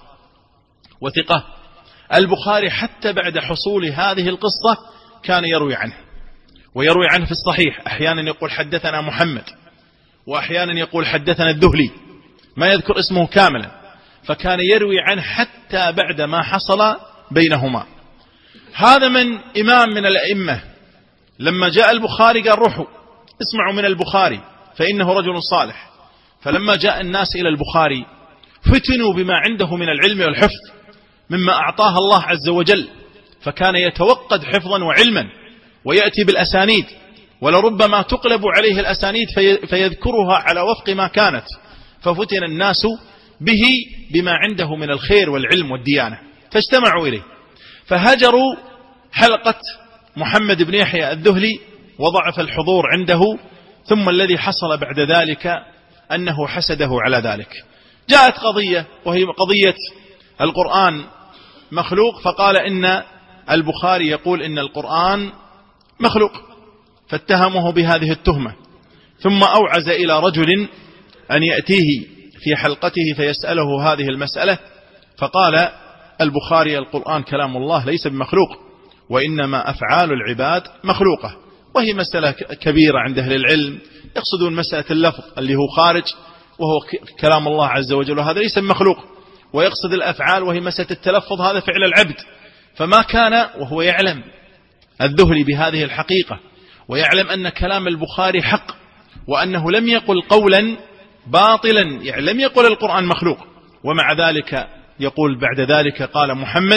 وثقة. البخاري حتى بعد حصول هذه القصة كان يروي عنه، ويروي عنه في الصحيح، أحيانا يقول حدثنا محمد، وأحيانا يقول حدثنا الذهلي، ما يذكر اسمه كاملا، فكان يروي عنه حتى بعد ما حصل بينهما. هذا من إمام من الأئمة، لما جاء البخاري قال روحوا اسمعوا من البخاري فإنه رجل صالح. فلما جاء الناس إلى البخاري فتنوا بما عنده من العلم والحفظ مما أعطاه الله عز وجل، فكان يتوقد حفظا وعلما ويأتي بالأسانيد، ولربما تقلب عليه الأسانيد فيذكرها على وفق ما كانت، ففتن الناس به بما عنده من الخير والعلم والديانة، فاجتمعوا إليه فهجروا حلقة محمد بن يحيى الذهلي وضعف الحضور عنده. ثم الذي حصل بعد ذلك أنه حسده على ذلك. جاءت قضية وهي قضية القرآن مخلوق، فقال إن البخاري يقول إن القرآن مخلوق، فاتهمه بهذه التهمة. ثم أوعز إلى رجل أن يأتيه في حلقته فيسأله هذه المسألة، فقال البخاري القرآن كلام الله ليس بمخلوق، وإنما أفعال العباد مخلوقة. وهي مسألة كبيرة عند أهل العلم، يقصدون مسألة اللفظ اللي هو خارج وهو كلام الله عز وجل، وهذا ليس بمخلوق، ويقصد الأفعال وهي مسألة التلفظ، هذا فعل العبد. فما كان، وهو يعلم الذهلي بهذه الحقيقة، ويعلم أن كلام البخاري حق، وأنه لم يقل قولا باطلا، يعني لم يقل القرآن مخلوق، ومع ذلك يقول بعد ذلك قال محمد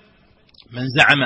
من زعم،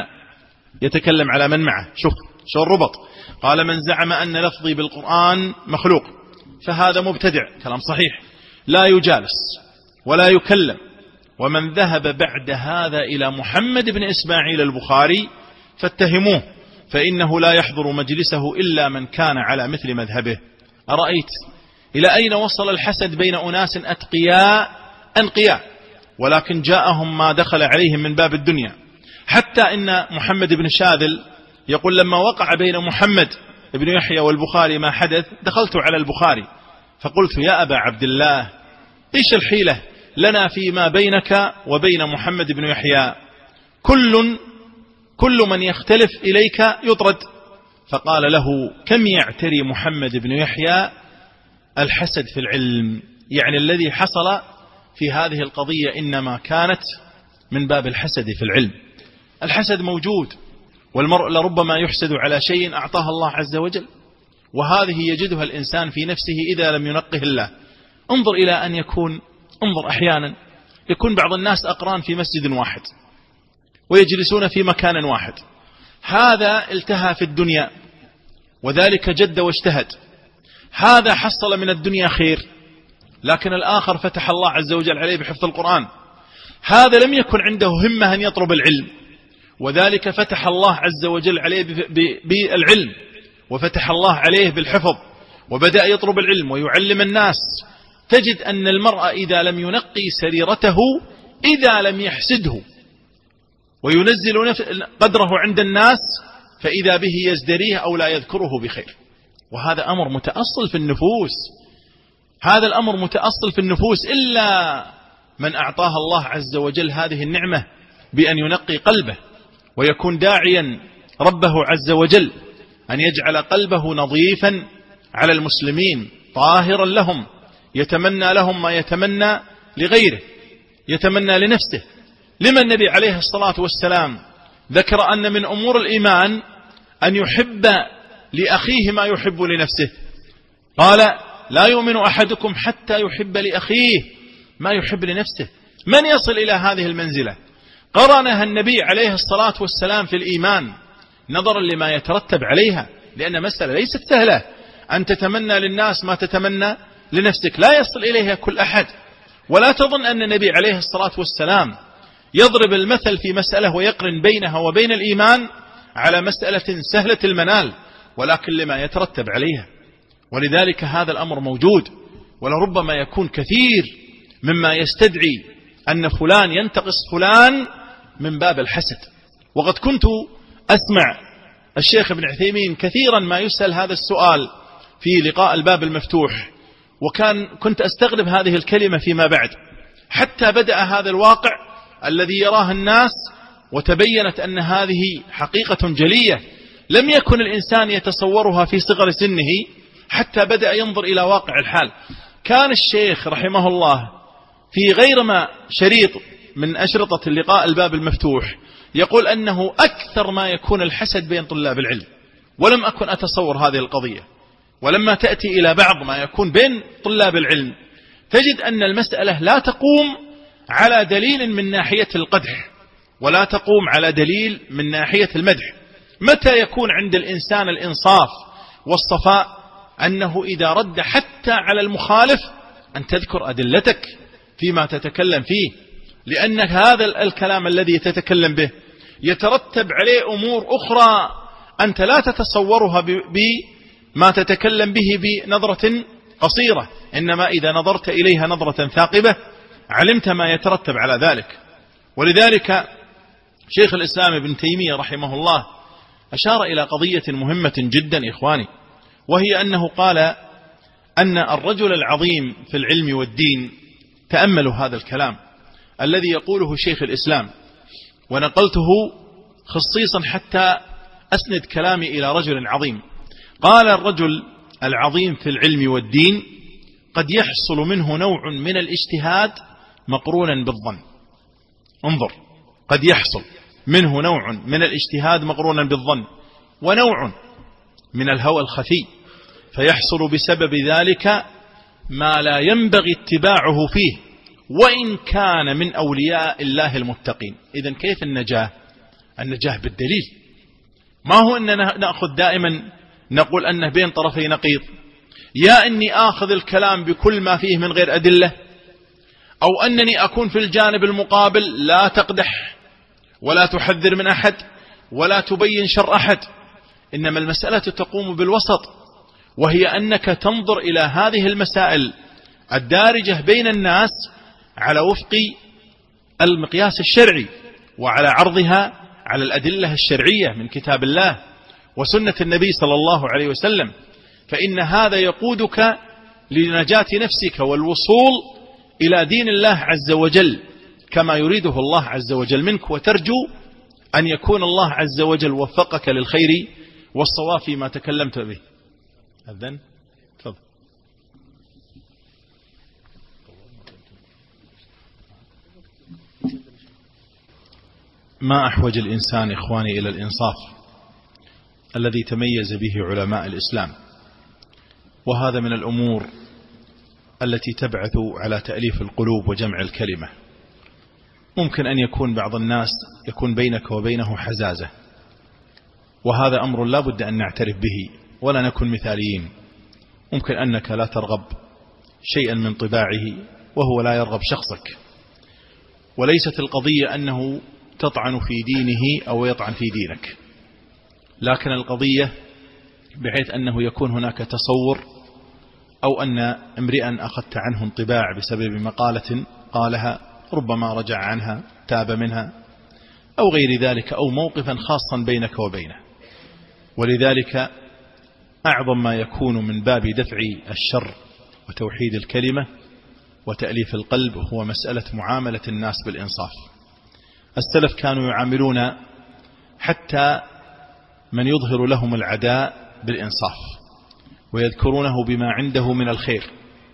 يتكلم على من معه، شوف شو الربط، قال من زعم أن لفظي بالقرآن مخلوق فهذا مبتدع، كلام صحيح، لا يجالس ولا يكلم. ومن ذهب بعد هذا إلى محمد بن إسماعيل البخاري فاتهموه، فإنه لا يحضر مجلسه إلا من كان على مثل مذهبه. أرأيت إلى أين وصل الحسد بين أناس أنقياء، ولكن جاءهم ما دخل عليهم من باب الدنيا. حتى إن محمد بن شاذل يقول لما وقع بين محمد بن يحيى والبخاري ما حدث، دخلت على البخاري فقلت يا أبا عبد الله إيش الحيلة لنا فيما بينك وبين محمد بن يحيى؟ كل من يختلف إليك يطرد. فقال له كم يعتري محمد بن يحيى الحسد في العلم، يعني الذي حصل في هذه القضية إنما كانت من باب الحسد في العلم. الحسد موجود، والمرء لربما يحسد على شيء أعطاه الله عز وجل، وهذه يجدها الإنسان في نفسه إذا لم ينقه الله. انظر إلى أن انظر أحيانا يكون بعض الناس أقران في مسجد واحد ويجلسون في مكان واحد، هذا التهى في الدنيا وذلك جد واجتهد، هذا حصل من الدنيا خير، لكن الآخر فتح الله عز وجل عليه بحفظ القرآن، هذا لم يكن عنده همة أن يطلب العلم، وذلك فتح الله عز وجل عليه بالعلم، وفتح الله عليه بالحفظ، وبدأ يطلب العلم ويعلم الناس. تجد أن المرء إذا لم ينقي سريرته، إذا لم يحسده وينزل قدره عند الناس، فإذا به يزدريه أو لا يذكره بخير. وهذا أمر متأصل في النفوس، هذا الأمر متأصل في النفوس، إلا من أعطاها الله عز وجل هذه النعمة بأن ينقي قلبه ويكون داعيا ربه عز وجل أن يجعل قلبه نظيفا على المسلمين طاهرا لهم، يتمنى لهم ما يتمنى لغيره، يتمنى لنفسه. لما النبي عليه الصلاة والسلام ذكر أن من أمور الإيمان أن يحب لأخيه ما يحب لنفسه، قال لا يؤمن أحدكم حتى يحب لأخيه ما يحب لنفسه. من يصل إلى هذه المنزلة؟ قرنها النبي عليه الصلاة والسلام في الإيمان نظرا لما يترتب عليها، لأن مسألة ليست سهلة أن تتمنى للناس ما تتمنى لنفسك، لا يصل إليها كل أحد. ولا تظن أن النبي عليه الصلاة والسلام يضرب المثل في مسألة ويقرن بينها وبين الإيمان على مسألة سهلة المنال، ولكن لما يترتب عليها. ولذلك هذا الأمر موجود، ولربما يكون كثير مما يستدعي أن فلان ينتقص فلان من باب الحسد. وقد كنت أسمع الشيخ ابن عثيمين كثيرا ما يسأل هذا السؤال في لقاء الباب المفتوح، كنت أستغرب هذه الكلمة فيما بعد، حتى بدأ هذا الواقع الذي يراه الناس وتبينت أن هذه حقيقة جلية لم يكن الإنسان يتصورها في صغر سنه، حتى بدأ ينظر إلى واقع الحال. كان الشيخ رحمه الله في غير ما شريط من أشرطة اللقاء الباب المفتوح يقول أنه أكثر ما يكون الحسد بين طلاب العلم، ولم أكن أتصور هذه القضية. ولما تأتي إلى بعض ما يكون بين طلاب العلم تجد أن المسألة لا تقوم على دليل من ناحية القدح، ولا تقوم على دليل من ناحية المدح. متى يكون عند الإنسان الإنصاف والصفاء؟ أنه إذا رد حتى على المخالف أن تذكر أدلتك فيما تتكلم فيه، لأن هذا الكلام الذي تتكلم به يترتب عليه أمور أخرى أنت لا تتصورها بما تتكلم به بنظرة قصيرة، إنما إذا نظرت إليها نظرة ثاقبة علمت ما يترتب على ذلك. ولذلك شيخ الإسلام ابن تيمية رحمه الله أشار إلى قضية مهمة جدا إخواني، وهي أنه قال أن الرجل العظيم في العلم والدين، تأملوا هذا الكلام الذي يقوله شيخ الإسلام، ونقلته خصيصا حتى أسند كلامي إلى رجل عظيم. قال الرجل العظيم في العلم والدين قد يحصل منه نوع من الاجتهاد مقرونا بالظن. انظر، قد يحصل منه نوع من الاجتهاد مقرونا بالظن، ونوع من الهوى الخفي، فيحصل بسبب ذلك ما لا ينبغي اتباعه فيه وإن كان من أولياء الله المتقين. إذن كيف النجاة؟ النجاة بالدليل، ما هو أننا نأخذ دائما نقول أنه بين طرفي نقيض، يا أني آخذ الكلام بكل ما فيه من غير أدلة، أو أنني أكون في الجانب المقابل لا تقدح ولا تحذر من أحد ولا تبين شر أحد. إنما المسألة تقوم بالوسط، وهي أنك تنظر إلى هذه المسائل الدارجة بين الناس على وفق المقياس الشرعي، وعلى عرضها على الأدلة الشرعية من كتاب الله وسنة النبي صلى الله عليه وسلم، فإن هذا يقودك لنجاة نفسك والوصول إلى دين الله عز وجل كما يريده الله عز وجل منك، وترجو أن يكون الله عز وجل وفقك للخير والصواب فيما تكلمت به. أذن تفضل. ما أحوج الإنسان إخواني إلى الإنصاف الذي تميز به علماء الإسلام، وهذا من الأمور التي تبعث على تأليف القلوب وجمع الكلمة. ممكن أن يكون بعض الناس يكون بينك وبينه حزازة، وهذا أمر لا بد أن نعترف به ولا نكون مثاليين. ممكن أنك لا ترغب شيئا من طباعه وهو لا يرغب شخصك، وليست القضية أنه تطعن في دينه أو يطعن في دينك، لكن القضية بحيث أنه يكون هناك تصور، أو أن امرئا أخذت عنه انطباع بسبب مقالة قالها ربما رجع عنها تاب منها أو غير ذلك، أو موقفا خاصا بينك وبينه. ولذلك أعظم ما يكون من باب دفع الشر وتوحيد الكلمة وتأليف القلب هو مسألة معاملة الناس بالإنصاف. السلف كانوا يعاملون حتى من يظهر لهم العداء بالإنصاف، ويذكرونه بما عنده من الخير،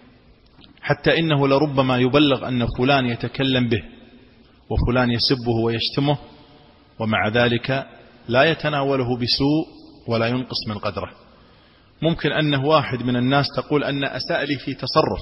حتى إنه لربما يبلغ أن فلان يتكلم به وفلان يسبه ويشتمه، ومع ذلك لا يتناوله بسوء ولا ينقص من قدره. ممكن أنه واحد من الناس تقول أن أساء لي في تصرف،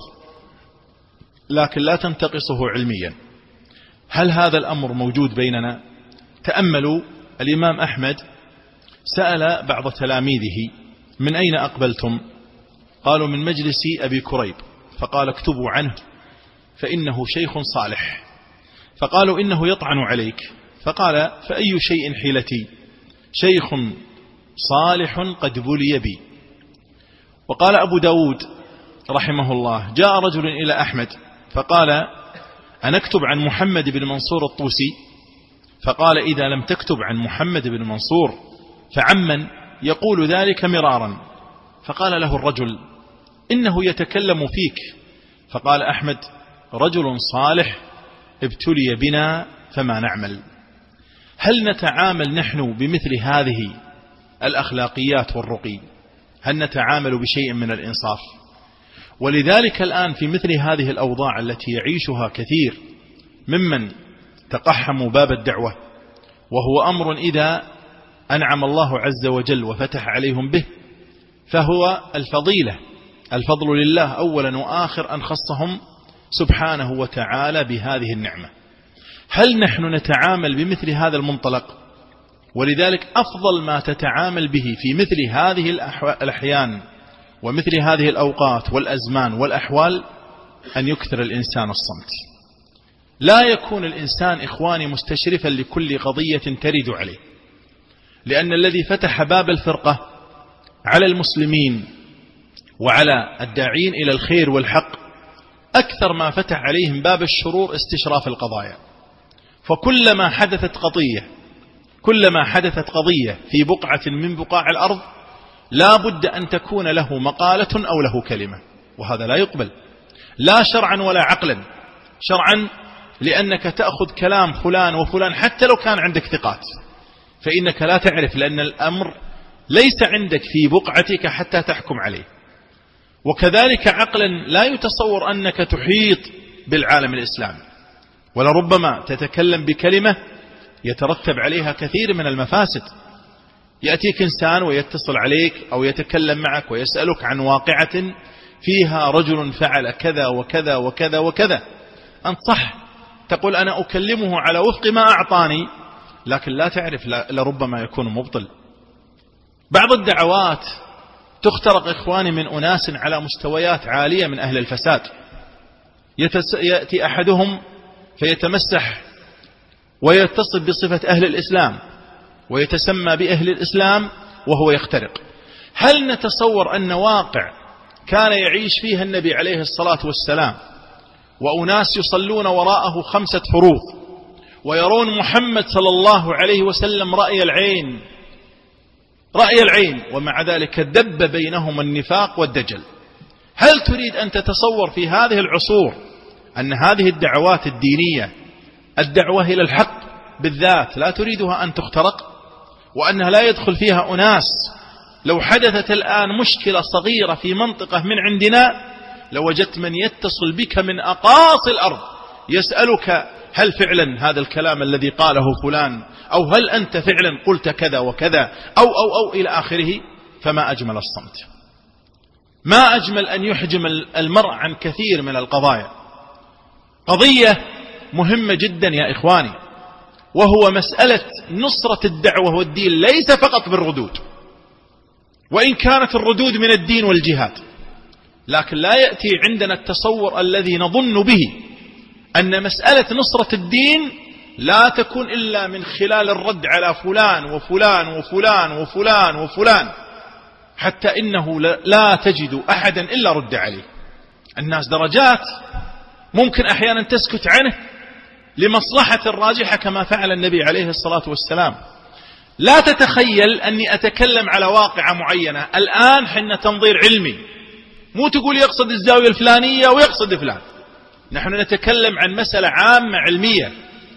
لكن لا تنتقصه علميا. هل هذا الأمر موجود بيننا؟ تأملوا الإمام أحمد سأل بعض تلاميذه من أين أقبلتم؟ قالوا من مجلس أبي كريب. فقال اكتبوا عنه فإنه شيخ صالح. فقالوا إنه يطعن عليك. فقال فأي شيء حيلتي؟ شيخ صالح قد بلي بي. وقال أبو داود رحمه الله جاء رجل إلى أحمد فقال أنا أكتب عن محمد بن منصور الطوسي. فقال إذا لم تكتب عن محمد بن منصور فعمن يقول ذلك مرارا. فقال له الرجل إنه يتكلم فيك. فقال أحمد رجل صالح ابتلي بنا فما نعمل. هل نتعامل نحن بمثل هذه الأخلاقيات والرقي؟ هل نتعامل بشيء من الإنصاف؟ ولذلك الآن في مثل هذه الأوضاع التي يعيشها كثير ممن تقحموا باب الدعوة، وهو أمر إذا أنعم الله عز وجل وفتح عليهم به فهو الفضيلة، الفضل لله أولا وآخر أن خصهم سبحانه وتعالى بهذه النعمة. هل نحن نتعامل بمثل هذا المنطلق؟ ولذلك أفضل ما تتعامل به في مثل هذه الأحيان ومثل هذه الأوقات والأزمان والأحوال أن يكثر الإنسان الصمت. لا يكون الإنسان إخواني مستشرفا لكل قضية ترد عليه، لأن الذي فتح باب الفرقة على المسلمين وعلى الداعين إلى الخير والحق أكثر ما فتح عليهم باب الشرور استشراف القضايا. فكلما حدثت قضية في بقعة من بقاع الأرض لا بد أن تكون له مقالة أو له كلمة، وهذا لا يقبل لا شرعا ولا عقلا. شرعا لأنك تأخذ كلام فلان وفلان حتى لو كان عندك ثقات، فإنك لا تعرف، لأن الأمر ليس عندك في بقعتك حتى تحكم عليه. وكذلك عقلا لا يتصور أنك تحيط بالعالم الإسلامي، ولربما تتكلم بكلمة يترتب عليها كثير من المفاسد. يأتيك إنسان ويتصل عليك أو يتكلم معك ويسألك عن واقعة فيها رجل فعل كذا وكذا وكذا وكذا، أنت صح تقول أنا أكلمه على وفق ما أعطاني، لكن لا تعرف لربما يكون مبطل. بعض الدعوات تخترق إخواني من أناس على مستويات عالية من أهل الفساد، يأتي أحدهم فيتمسح ويتصف بصفة أهل الإسلام ويتسمى بأهل الإسلام وهو يخترق. هل نتصور أن واقع كان يعيش فيها النبي عليه الصلاة والسلام وأناس يصلون وراءه 5 فروض ويرون محمد صلى الله عليه وسلم رأي العين ومع ذلك دب بينهم النفاق والدجل؟ هل تريد أن تتصور في هذه العصور أن هذه الدعوات الدينية، الدعوة إلى الحق بالذات، لا تريدها أن تخترق، وأنها لا يدخل فيها أناس لو حدثت الآن مشكلة صغيرة في منطقة من عندنا لوجدت من يتصل بك من أقاصي الأرض يسألك هل فعلا هذا الكلام الذي قاله فلان، أو هل أنت فعلا قلت كذا وكذا، أو إلى آخره. فما أجمل الصمت، ما أجمل أن يحجم المرء عن كثير من القضايا. قضية مهمة جدا يا إخواني، وهو مسألة نصرة الدعوة والدين، ليس فقط بالردود، وإن كانت الردود من الدين والجهاد، لكن لا يأتي عندنا التصور الذي نظن به أن مسألة نصرة الدين لا تكون إلا من خلال الرد على فلان وفلان وفلان وفلان وفلان، حتى إنه لا تجد أحدا إلا رد عليه. الناس درجات، ممكن أحيانا تسكت عنه لمصلحة راجحة كما فعل النبي عليه الصلاة والسلام. لا تتخيل أني أتكلم على واقعة معينة الآن حين تنظير علمي، مو تقول يقصد الزاوية الفلانية ويقصد فلان، نحن نتكلم عن مسألة عامة علمية.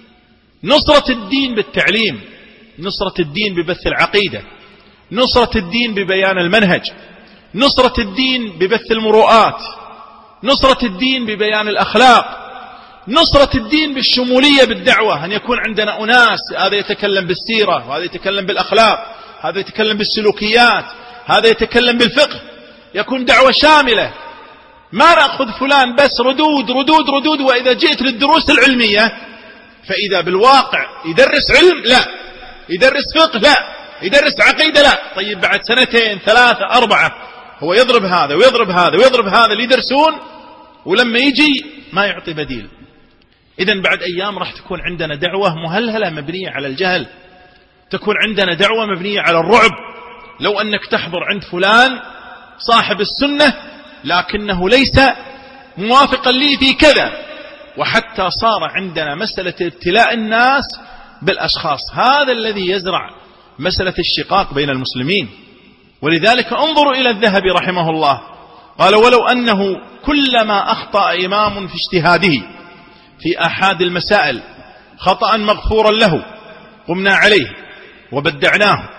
نصرة الدين بالتعليم، نصرة الدين ببث العقيدة، نصرة الدين ببيان المنهج، نصرة الدين ببث المروءات، نصرة الدين ببيان الأخلاق، نصرة الدين بالشمولية بالدعوة، أن يكون عندنا أناس هذا يتكلم بالسيرة، وهذا يتكلم بالأخلاق، هذا يتكلم بالسلوكيات، هذا يتكلم بالفقه، يكون دعوة شاملة. ما نأخذ فلان بس ردود ردود ردود، وإذا جئت للدروس العلمية فإذا بالواقع يدرس علم لا، يدرس فقه لا، يدرس عقيدة لا. طيب بعد 2 3 4 هو يضرب هذا ويضرب هذا ويضرب هذا اللي يدرسون، ولما يجي ما يعطي بديل. إذن بعد أيام راح تكون عندنا دعوة مهلهلة مبنية على الجهل، تكون عندنا دعوة مبنية على الرعب. لو أنك تحضر عند فلان صاحب السنة لكنه ليس موافقا لي في كذا، وحتى صار عندنا مسألة ابتلاء الناس بالأشخاص، هذا الذي يزرع مسألة الشقاق بين المسلمين. ولذلك انظروا إلى الذهبي رحمه الله، قال: ولو أنه كلما أخطأ إمام في اجتهاده في أحد المسائل خطأ مغفورا له قمنا عليه وبدعناه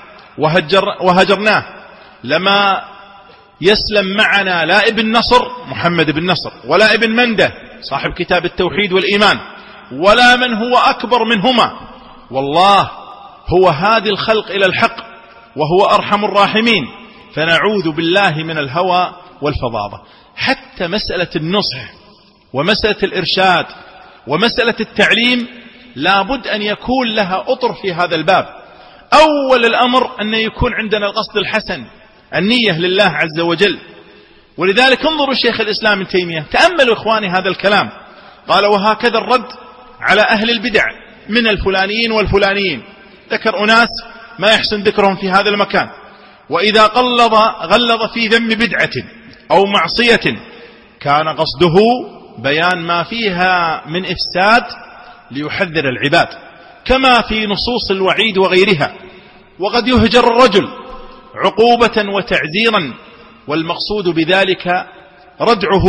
وهجرناه لما يسلم معنا لا ابن نصر محمد بن نصر، ولا ابن منده صاحب كتاب التوحيد والإيمان، ولا من هو أكبر منهما، والله هو هادي الخلق إلى الحق وهو أرحم الراحمين، فنعوذ بالله من الهوى والفظاظة. حتى مسألة النصح ومسألة الإرشاد ومسألة التعليم لابد أن يكون لها أطر في هذا الباب. أول الأمر أن يكون عندنا القصد الحسن، النية لله عز وجل. ولذلك انظروا شيخ الإسلام ابن تيمية، تأملوا إخواني هذا الكلام، قال: وهكذا الرد على أهل البدع من الفلانيين والفلانيين، ذكر أناس ما يحسن ذكرهم في هذا المكان، وإذا غلظ في ذم بدعة أو معصية كان قصده بيان ما فيها من إفساد ليحذر العباد، كما في نصوص الوعيد وغيرها. وقد يهجر الرجل عقوبة وتعزيرا، والمقصود بذلك ردعه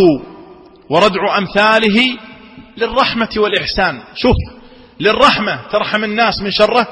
وردع أمثاله للرحمة والإحسان. شوف، للرحمة ترحم الناس من شره،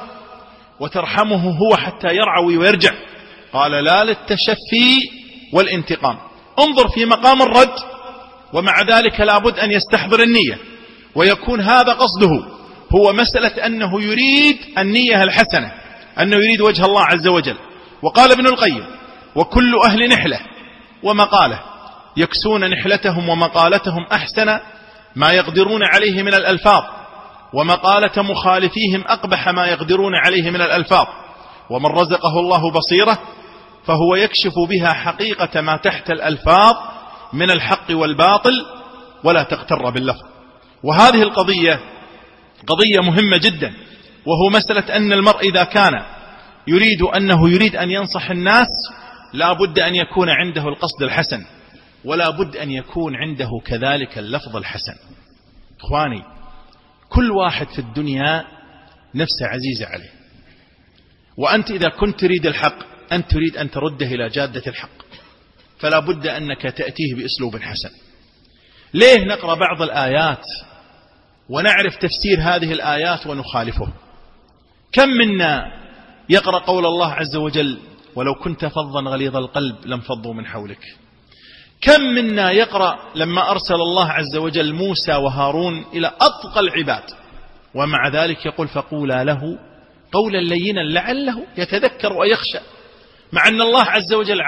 وترحمه هو حتى يرعوي ويرجع. قال: لا للتشفي والانتقام. انظر في مقام الرد، ومع ذلك لابد أن يستحضر النية، ويكون هذا قصده، هو مسألة أنه يريد النية الحسنة، أنه يريد وجه الله عز وجل. وقال ابن القيم: وكل أهل نحلة ومقالة يكسون نحلتهم ومقالتهم أحسن ما يقدرون عليه من الألفاظ، ومقالة مخالفيهم أقبح ما يقدرون عليه من الألفاظ، ومن رزقه الله بصيرة فهو يكشف بها حقيقة ما تحت الألفاظ من الحق والباطل، ولا تغتر باللفظ. وهذه القضية قضية مهمة جدا، وهو مسألة أن المرء إذا كان يريد أن ينصح الناس لا بد أن يكون عنده القصد الحسن، ولا بد أن يكون عنده كذلك اللفظ الحسن. إخواني، كل واحد في الدنيا نفسه عزيزة عليه، وأنت إذا كنت تريد الحق، أنت تريد أن ترده إلى جادة الحق، فلا بد أنك تأتيه بأسلوب حسن. ليه نقرأ بعض الآيات ونعرف تفسير هذه الآيات ونخالفه؟ كم منا يقرأ قول الله عز وجل ولو كنت فظا غليظ القلب لانفضوا من حولك؟ كم منا يقرأ لما أرسل الله عز وجل موسى وهارون إلى أتقى العباد، ومع ذلك يقول فقولا له قولا لينا لعله يتذكر ويخشى، مع أن الله عز وجل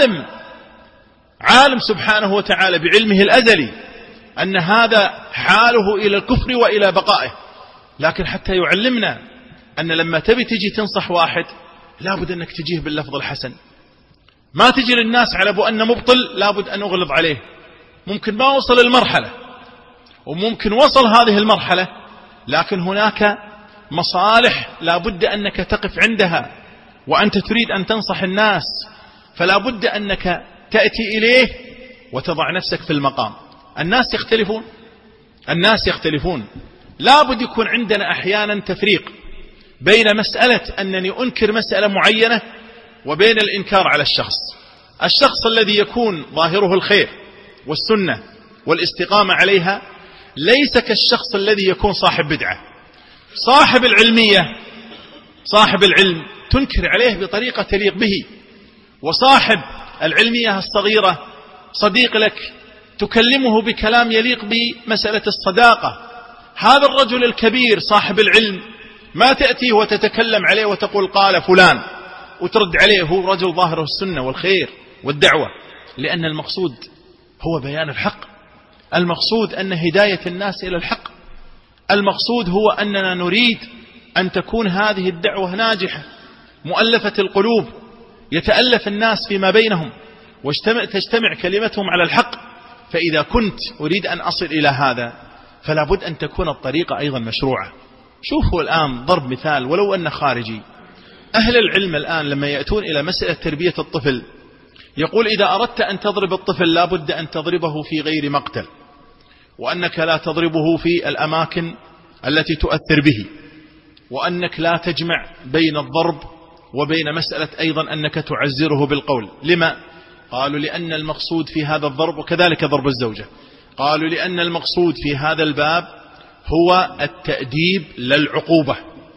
عالم سبحانه وتعالى بعلمه الأزلي أن هذا حاله إلى الكفر وإلى بقائه، لكن حتى يعلمنا أن لما تبي تجي تنصح واحد لابد أنك تجيه باللفظ الحسن. ما تجي للناس على أبو أنه مبطل لابد أن أغلظ عليه. ممكن ما وصل المرحلة، وممكن وصل هذه المرحلة، لكن هناك مصالح لابد أنك تقف عندها، وأنت تريد أن تنصح الناس، فلا بد أنك تأتي إليه وتضع نفسك في المقام. الناس يختلفون. لابد يكون عندنا أحيانا تفريق بين مسألة أنني أنكر مسألة معينة وبين الإنكار على الشخص الذي يكون ظاهره الخير والسنة والاستقامة عليها ليس كالشخص الذي يكون صاحب بدعة. صاحب العلم تنكر عليه بطريقة تليق به، وصاحب العلمية الصغيرة صديق لك تكلمه بكلام يليق بمسألة الصداقة. هذا الرجل الكبير صاحب العلم ما تأتيه وتتكلم عليه وتقول قال فلان وترد عليه، هو رجل ظاهره السنة والخير والدعوة، لأن المقصود هو بيان الحق، المقصود أن هداية الناس إلى الحق، المقصود هو أننا نريد أن تكون هذه الدعوة ناجحة مؤلفة القلوب، يتألف الناس فيما بينهم وتجتمع كلمتهم على الحق. فإذا كنت أريد أن أصل إلى هذا فلا بد أن تكون الطريقة أيضا مشروعة. شوفوا الآن ضرب مثال ولو أن خارجي، أهل العلم الآن لما يأتون إلى مسألة تربية الطفل يقول إذا أردت أن تضرب الطفل لا بد أن تضربه في غير مقتل، وأنك لا تضربه في الأماكن التي تؤثر به، وأنك لا تجمع بين الضرب وبين مسألة أيضا أنك تعزره بالقول. لما؟ قالوا لأن المقصود في هذا الضرب، وكذلك ضرب الزوجة، قالوا لأن المقصود في هذا الباب هو التأديب للعقوبة.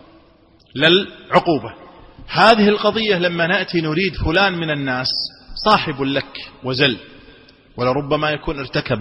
هذه القضية لما نأتي نريد فلان من الناس صاحب لك وزل، ولربما يكون ارتكب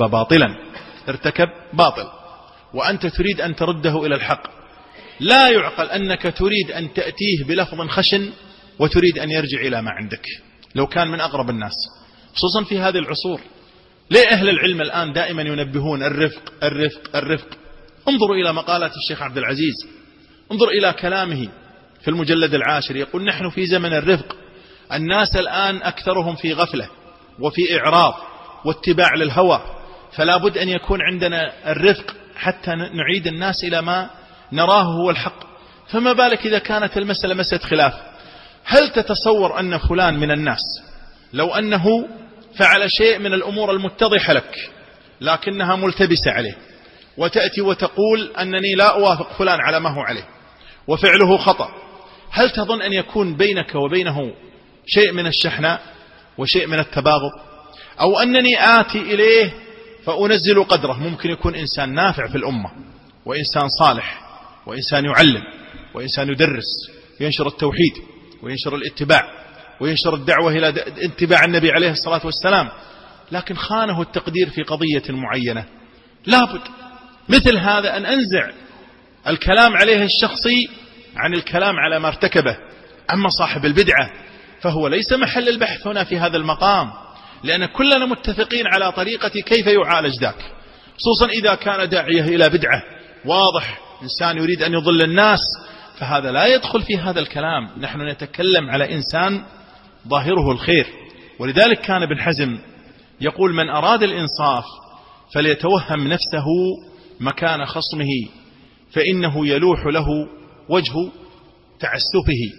باطل وأنت تريد أن ترده إلى الحق، لا يعقل أنك تريد أن تأتيه بلفظ خشن وتريد أن يرجع إلى ما عندك لو كان من أقرب الناس، خصوصا في هذه العصور. ليه أهل العلم الآن دائما ينبهون الرفق؟ انظروا إلى مقالات الشيخ عبد العزيز، انظر إلى كلامه في المجلد 10 يقول نحن في زمن الرفق، الناس الآن أكثرهم في غفلة وفي إعراض واتباع للهوى، فلا بد أن يكون عندنا الرفق حتى نعيد الناس إلى ما نراه هو الحق. فما بالك إذا كانت المسألة مسألة خلاف؟ هل تتصور أن فلان من الناس لو أنه فعل شيء من الأمور المتضحة لك لكنها ملتبسة عليه، وتأتي وتقول أنني لا أوافق فلان على ما هو عليه وفعله خطأ، هل تظن أن يكون بينك وبينه شيء من الشحناء وشيء من التباغض؟ أو أنني آتي إليه فأنزل قدره، ممكن يكون إنسان نافع في الأمة وإنسان صالح وإنسان يعلم وإنسان يدرس ينشر التوحيد وينشر الاتباع وينشر الدعوة إلى اتباع النبي عليه الصلاة والسلام، لكن خانه التقدير في قضية معينة. لابد مثل هذا أن أنزع الكلام عليه الشخصي عن الكلام على ما ارتكبه. أما صاحب البدعة فهو ليس محل البحث هنا في هذا المقام، لأن كلنا متفقين على طريقة كيف يعالج ذاك، خصوصا إذا كان داعية إلى بدعة واضح، إنسان يريد أن يضل الناس، فهذا لا يدخل في هذا الكلام. نحن نتكلم على إنسان ظاهره الخير. ولذلك كان ابن حزم يقول من أراد الإنصاف فليتوهم نفسه مكان خصمه، فإنه يلوح له وجه تعسفه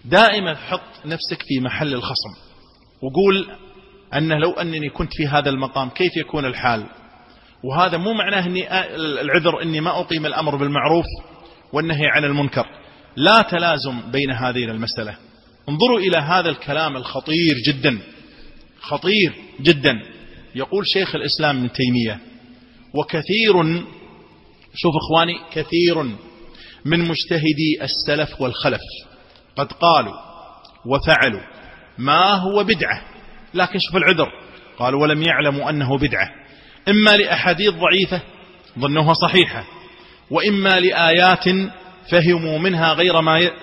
دائما حط نفسك في محل الخصم، وقول أنه لو أنني كنت في هذا المقام كيف يكون الحال. وهذا مو معناه العذر أني ما أقيم الأمر بالمعروف والنهي عن المنكر، لا تلازم بين هذين المسألة. انظروا إلى هذا الكلام الخطير جدا، خطير جدا. يقول شيخ الإسلام ابن تيمية: وكثير، شوف إخواني، كثير من مجتهدي السلف والخلف قد قالوا وفعلوا ما هو بدعة، لكن شوف العذر، قالوا ولم يعلموا أنه بدعة، إما لأحاديث ضعيفة ظنوها صحيحة، وإما لآيات فهموا منها غير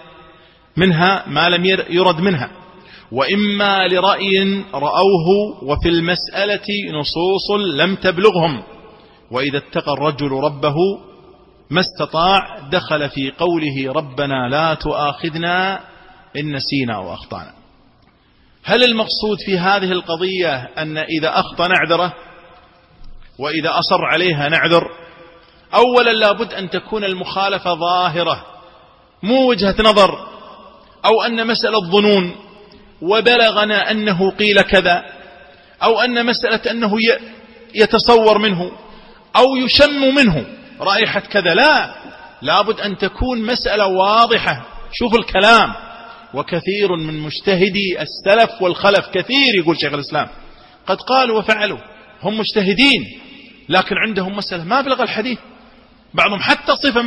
ما لم يرد منها، وإما لرأي رأوه وفي المسألة نصوص لم تبلغهم، وإذا اتقى الرجل ربه ما استطاع دخل في قوله ربنا لا تؤاخذنا إن نسينا أو أخطأنا. هل المقصود في هذه القضية أن إذا أخطأ نعذره وإذا أصر عليها نعذر؟ أولا لابد أن تكون المخالفة ظاهرة، مو وجهة نظر، أو أن مسألة ظنون وبلغنا أنه قيل كذا، أو أن مسألة أنه يتصور منه أو يشم منه رائحة كذا. لا، لابد أن تكون مسألة واضحة. شوف الكلام: وكثير من مجتهدي السلف والخلف، كثير يقول شيخ الإسلام، قد قالوا وفعلوا، هم مجتهدين لكن عندهم مسألة ما بلغ الحديث، بعضهم حتى صفة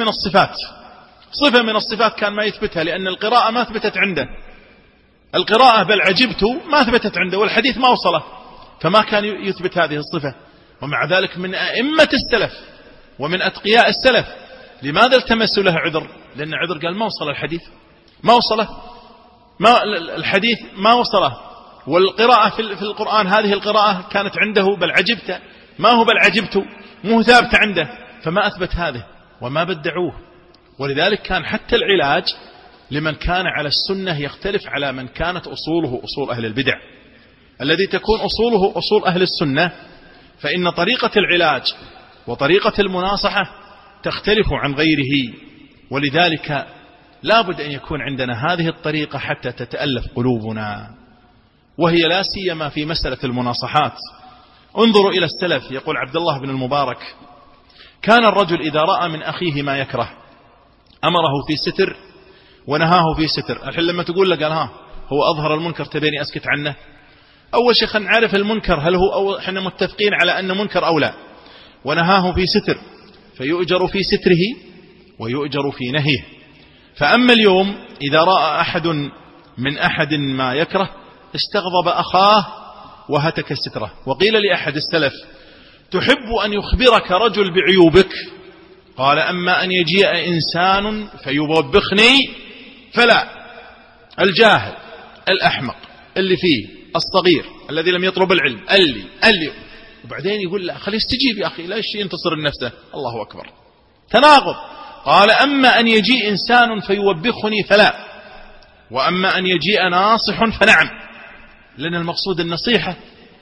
من الصفات كان ما يثبتها، لأن القراءة ما ثبتت عنده، القراءة بل عجبت ما ثبتت عنده، والحديث ما وصله، فما كان يثبت هذه الصفة. ومع ذلك من أئمة السلف ومن أتقياء السلف، لماذا التمسوا له عذر؟ لأن عذر قال ما وصل الحديث، ما وصله، الحديث ما وصله. والقراءة في القرآن هذه القراءة كانت عنده بل عجبت، ما هو بل عجبت، مو ثابت عنده، فما أثبت هذا وما بدعوه. ولذلك كان حتى العلاج لمن كان على السنة يختلف على من كانت أصوله أصول أهل البدع. الذي تكون أصوله أصول أهل السنة فإن طريقة العلاج وطريقة المناصحة تختلف عن غيره، ولذلك لابد أن يكون عندنا هذه الطريقة حتى تتألف قلوبنا، وهي لا سيما في مسألة المناصحات. انظروا إلى السلف. يقول عبد الله بن المبارك: كان الرجل إذا رأى من أخيه ما يكره أمره في ستر ونهاه في ستر. الحين لما تقول له قال هو أظهر المنكر تبيني أسكت عنه؟ أول شيء خلينا نعرف المنكر هل هو، أو احنا متفقين على أن منكر أو لا. ونهاه في ستر فيؤجر في ستره ويؤجر في نهيه. فأما اليوم إذا رأى أحد من أحد ما يكره استغضب أخاه وهتك ستره. وقيل لأحد السلف: تحب أن يخبرك رجل بعيوبك؟ قال: أما أن يجيء إنسان فيوبخني فلا. الجاهل الأحمق اللي فيه الصغير الذي لم يطلب العلم قال لي وبعدين يقول لا خليه يستجيب يا أخي، لا ينتصر لنفسه. الله أكبر، تناقض. قال: أما أن يجيء إنسان فيوبخني فلا، وأما أن يجيء ناصح فنعم. لأن المقصود النصيحة.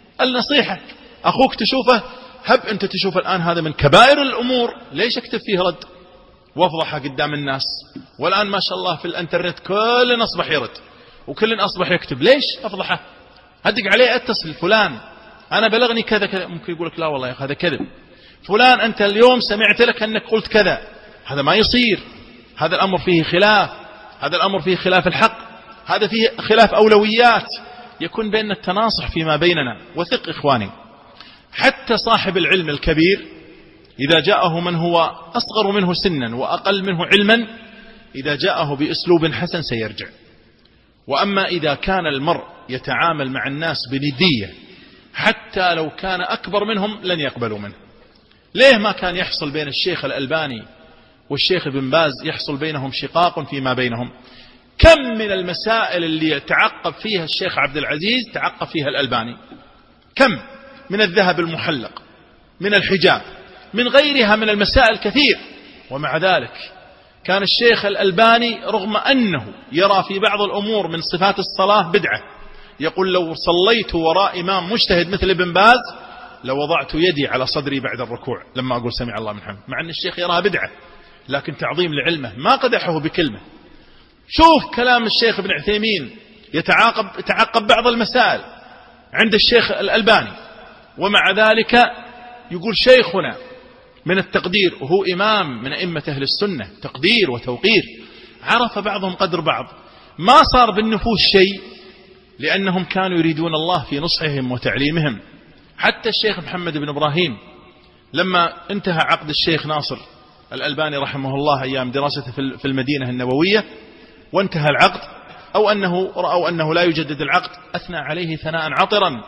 أخوك تشوفه هب أنت تشوف الآن هذا من كبائر الأمور، ليش اكتب فيه رد وافضحه قدام الناس؟ والآن ما شاء الله في الانترنت كل أصبح يرد وكل أصبح يكتب، ليش أفضحه؟ هدق عليه، اتصل فلان أنا بلغني كذا كذا، ممكن يقول لك لا والله يا أخي هذا كذب. فلان أنت اليوم سمعت لك أنك قلت كذا، هذا ما يصير، هذا الأمر فيه خلاف، هذا الأمر فيه خلاف الحق، هذا فيه خلاف أولويات. يكون بيننا التناصح فيما بيننا. وثق إخواني، حتى صاحب العلم الكبير إذا جاءه من هو أصغر منه سنا وأقل منه علما، إذا جاءه بأسلوب حسن سيرجع. وأما إذا كان المرء يتعامل مع الناس بندية حتى لو كان أكبر منهم لن يقبلوا منه. ليه ما كان يحصل بين الشيخ الألباني والشيخ ابن باز يحصل بينهم شقاق فيما بينهم؟ كم من المسائل اللي تعقب فيها الشيخ عبد العزيز تعقب فيها الألباني، كم من الذهب المحلق، من الحجاب، من غيرها من المسائل كثير. ومع ذلك كان الشيخ الألباني رغم أنه يرى في بعض الأمور من صفات الصلاة بدعة، يقول لو صليت وراء إمام مجتهد مثل ابن باز لوضعت يدي على صدري بعد الركوع لما أقول سمع الله من حمده، مع أن الشيخ يراها بدعة، لكن تعظيم لعلمه ما قدحه بكلمة. شوف كلام الشيخ ابن عثيمين يتعقب بعض المسائل عند الشيخ الألباني، ومع ذلك يقول شيخنا من التقدير، وهو إمام من أئمة أهل السنة، تقدير وتوقير، عرف بعضهم قدر بعض. ما صار بالنفوس شيء لأنهم كانوا يريدون الله في نصحهم وتعليمهم. حتى الشيخ محمد بن إبراهيم لما انتهى عقد الشيخ ناصر الألباني رحمه الله أيام دراسته في المدينة النبوية، وانتهى العقد، أو أنه رأوا أنه لا يجدد العقد، أثنى عليه ثناء عطرا،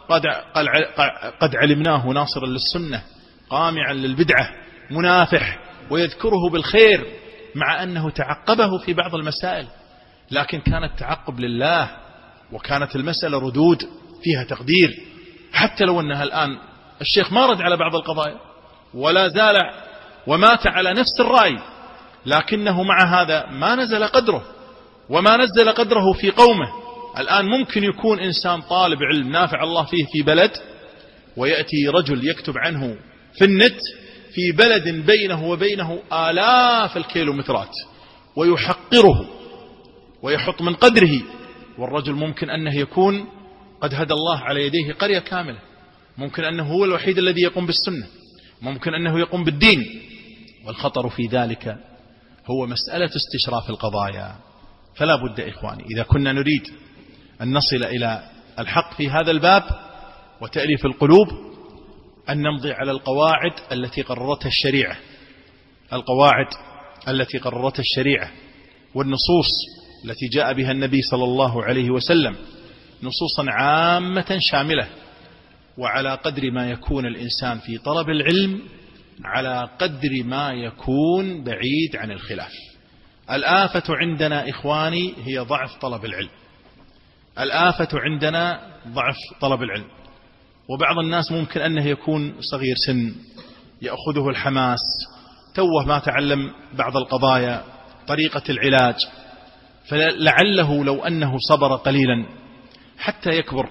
قد علمناه ناصرا للسنة قامعا للبدعة منافح، ويذكره بالخير، مع أنه تعقبه في بعض المسائل، لكن كان التعقب لله، وكانت المسألة ردود فيها تقدير. حتى لو أنها الآن الشيخ ما رد على بعض القضايا ولا زال ومات على نفس الرأي، لكنه مع هذا ما نزل قدره وما نزل قدره في قومه. الآن ممكن يكون إنسان طالب علم نافع الله فيه في بلد، ويأتي رجل يكتب عنه في النت في بلد بينه وبينه آلاف الكيلومترات، ويحقره ويحط من قدره، والرجل ممكن أنه يكون قد هدى الله على يديه قرية كاملة، ممكن أنه هو الوحيد الذي يقوم بالسنة، ممكن أنه يقوم بالدين. والخطر في ذلك هو مسألة استشراف القضايا. فلا بد إخواني، إذا كنا نريد أن نصل إلى الحق في هذا الباب وتأليف القلوب، أن نمضي على القواعد التي قررتها الشريعة، القواعد التي قررتها الشريعة، والنصوص التي جاء بها النبي صلى الله عليه وسلم، نصوصا عامة شاملة. وعلى قدر ما يكون الإنسان في طلب العلم، على قدر ما يكون بعيد عن الخلاف. الآفة عندنا إخواني هي ضعف طلب العلم، الآفة عندنا ضعف طلب العلم. وبعض الناس ممكن أنه يكون صغير سن، يأخذه الحماس، توه ما تعلم بعض القضايا، طريقة العلاج، فلعله لو أنه صبر قليلا حتى يكبر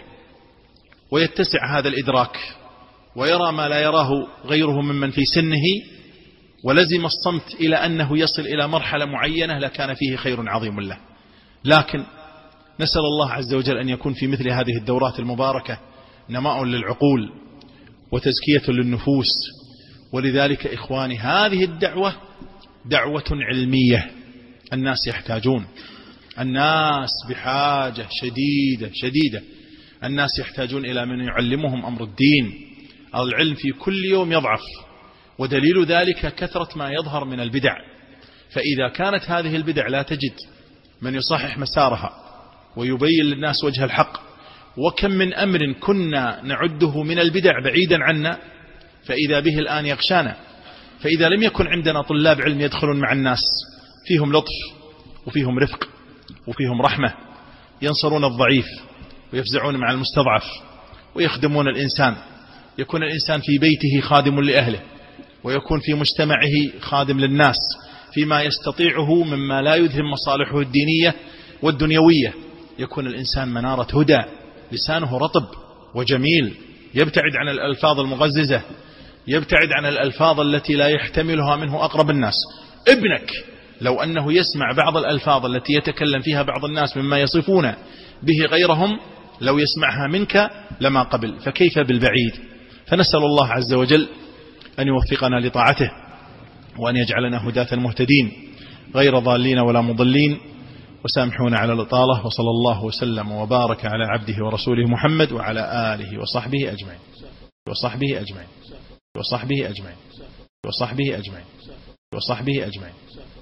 ويتسع هذا الإدراك، ويرى ما لا يراه غيره ممن في سنه، ولزم الصمت إلى أنه يصل إلى مرحلة معينة، لكان فيه خير عظيم له. لكن نسأل الله عز وجل أن يكون في مثل هذه الدورات المباركة نماء للعقول وتزكية للنفوس. ولذلك إخواني، هذه الدعوة دعوة علمية، الناس يحتاجون، الناس بحاجة شديدة، الناس يحتاجون إلى من يعلمهم أمر الدين. العلم في كل يوم يضعف، ودليل ذلك كثرة ما يظهر من البدع. فإذا كانت هذه البدع لا تجد من يصحح مسارها ويبين للناس وجه الحق، وكم من أمر كنا نعده من البدع بعيدا عنا، فإذا به الآن يغشانا. فإذا لم يكن عندنا طلاب علم يدخلون مع الناس فيهم لطف وفيهم رفق وفيهم رحمة، ينصرون الضعيف ويفزعون مع المستضعف ويخدمون الإنسان، يكون الإنسان في بيته خادم لأهله، ويكون في مجتمعه خادم للناس فيما يستطيعه مما لا يذهم مصالحه الدينية والدنيوية، يكون الإنسان منارة هدى، لسانه رطب وجميل، يبتعد عن الألفاظ المغززة، يبتعد عن الألفاظ التي لا يحتملها منه أقرب الناس. ابنك لو أنه يسمع بعض الألفاظ التي يتكلم فيها بعض الناس مما يصفون به غيرهم، لو يسمعها منك لما قبل، فكيف بالبعيد؟ فنسأل الله عز وجل أن يوفقنا لطاعته، وأن يجعلنا هداة مهتدين غير ضالين ولا مضلين. وسامحونا على الإطالة، وصلى الله وسلم وبارك على عبده ورسوله محمد وعلى آله وصحبه أجمعين وصحبه أجمعين وصحبه أجمعين وصحبه أجمعين وصحبه أجمعين.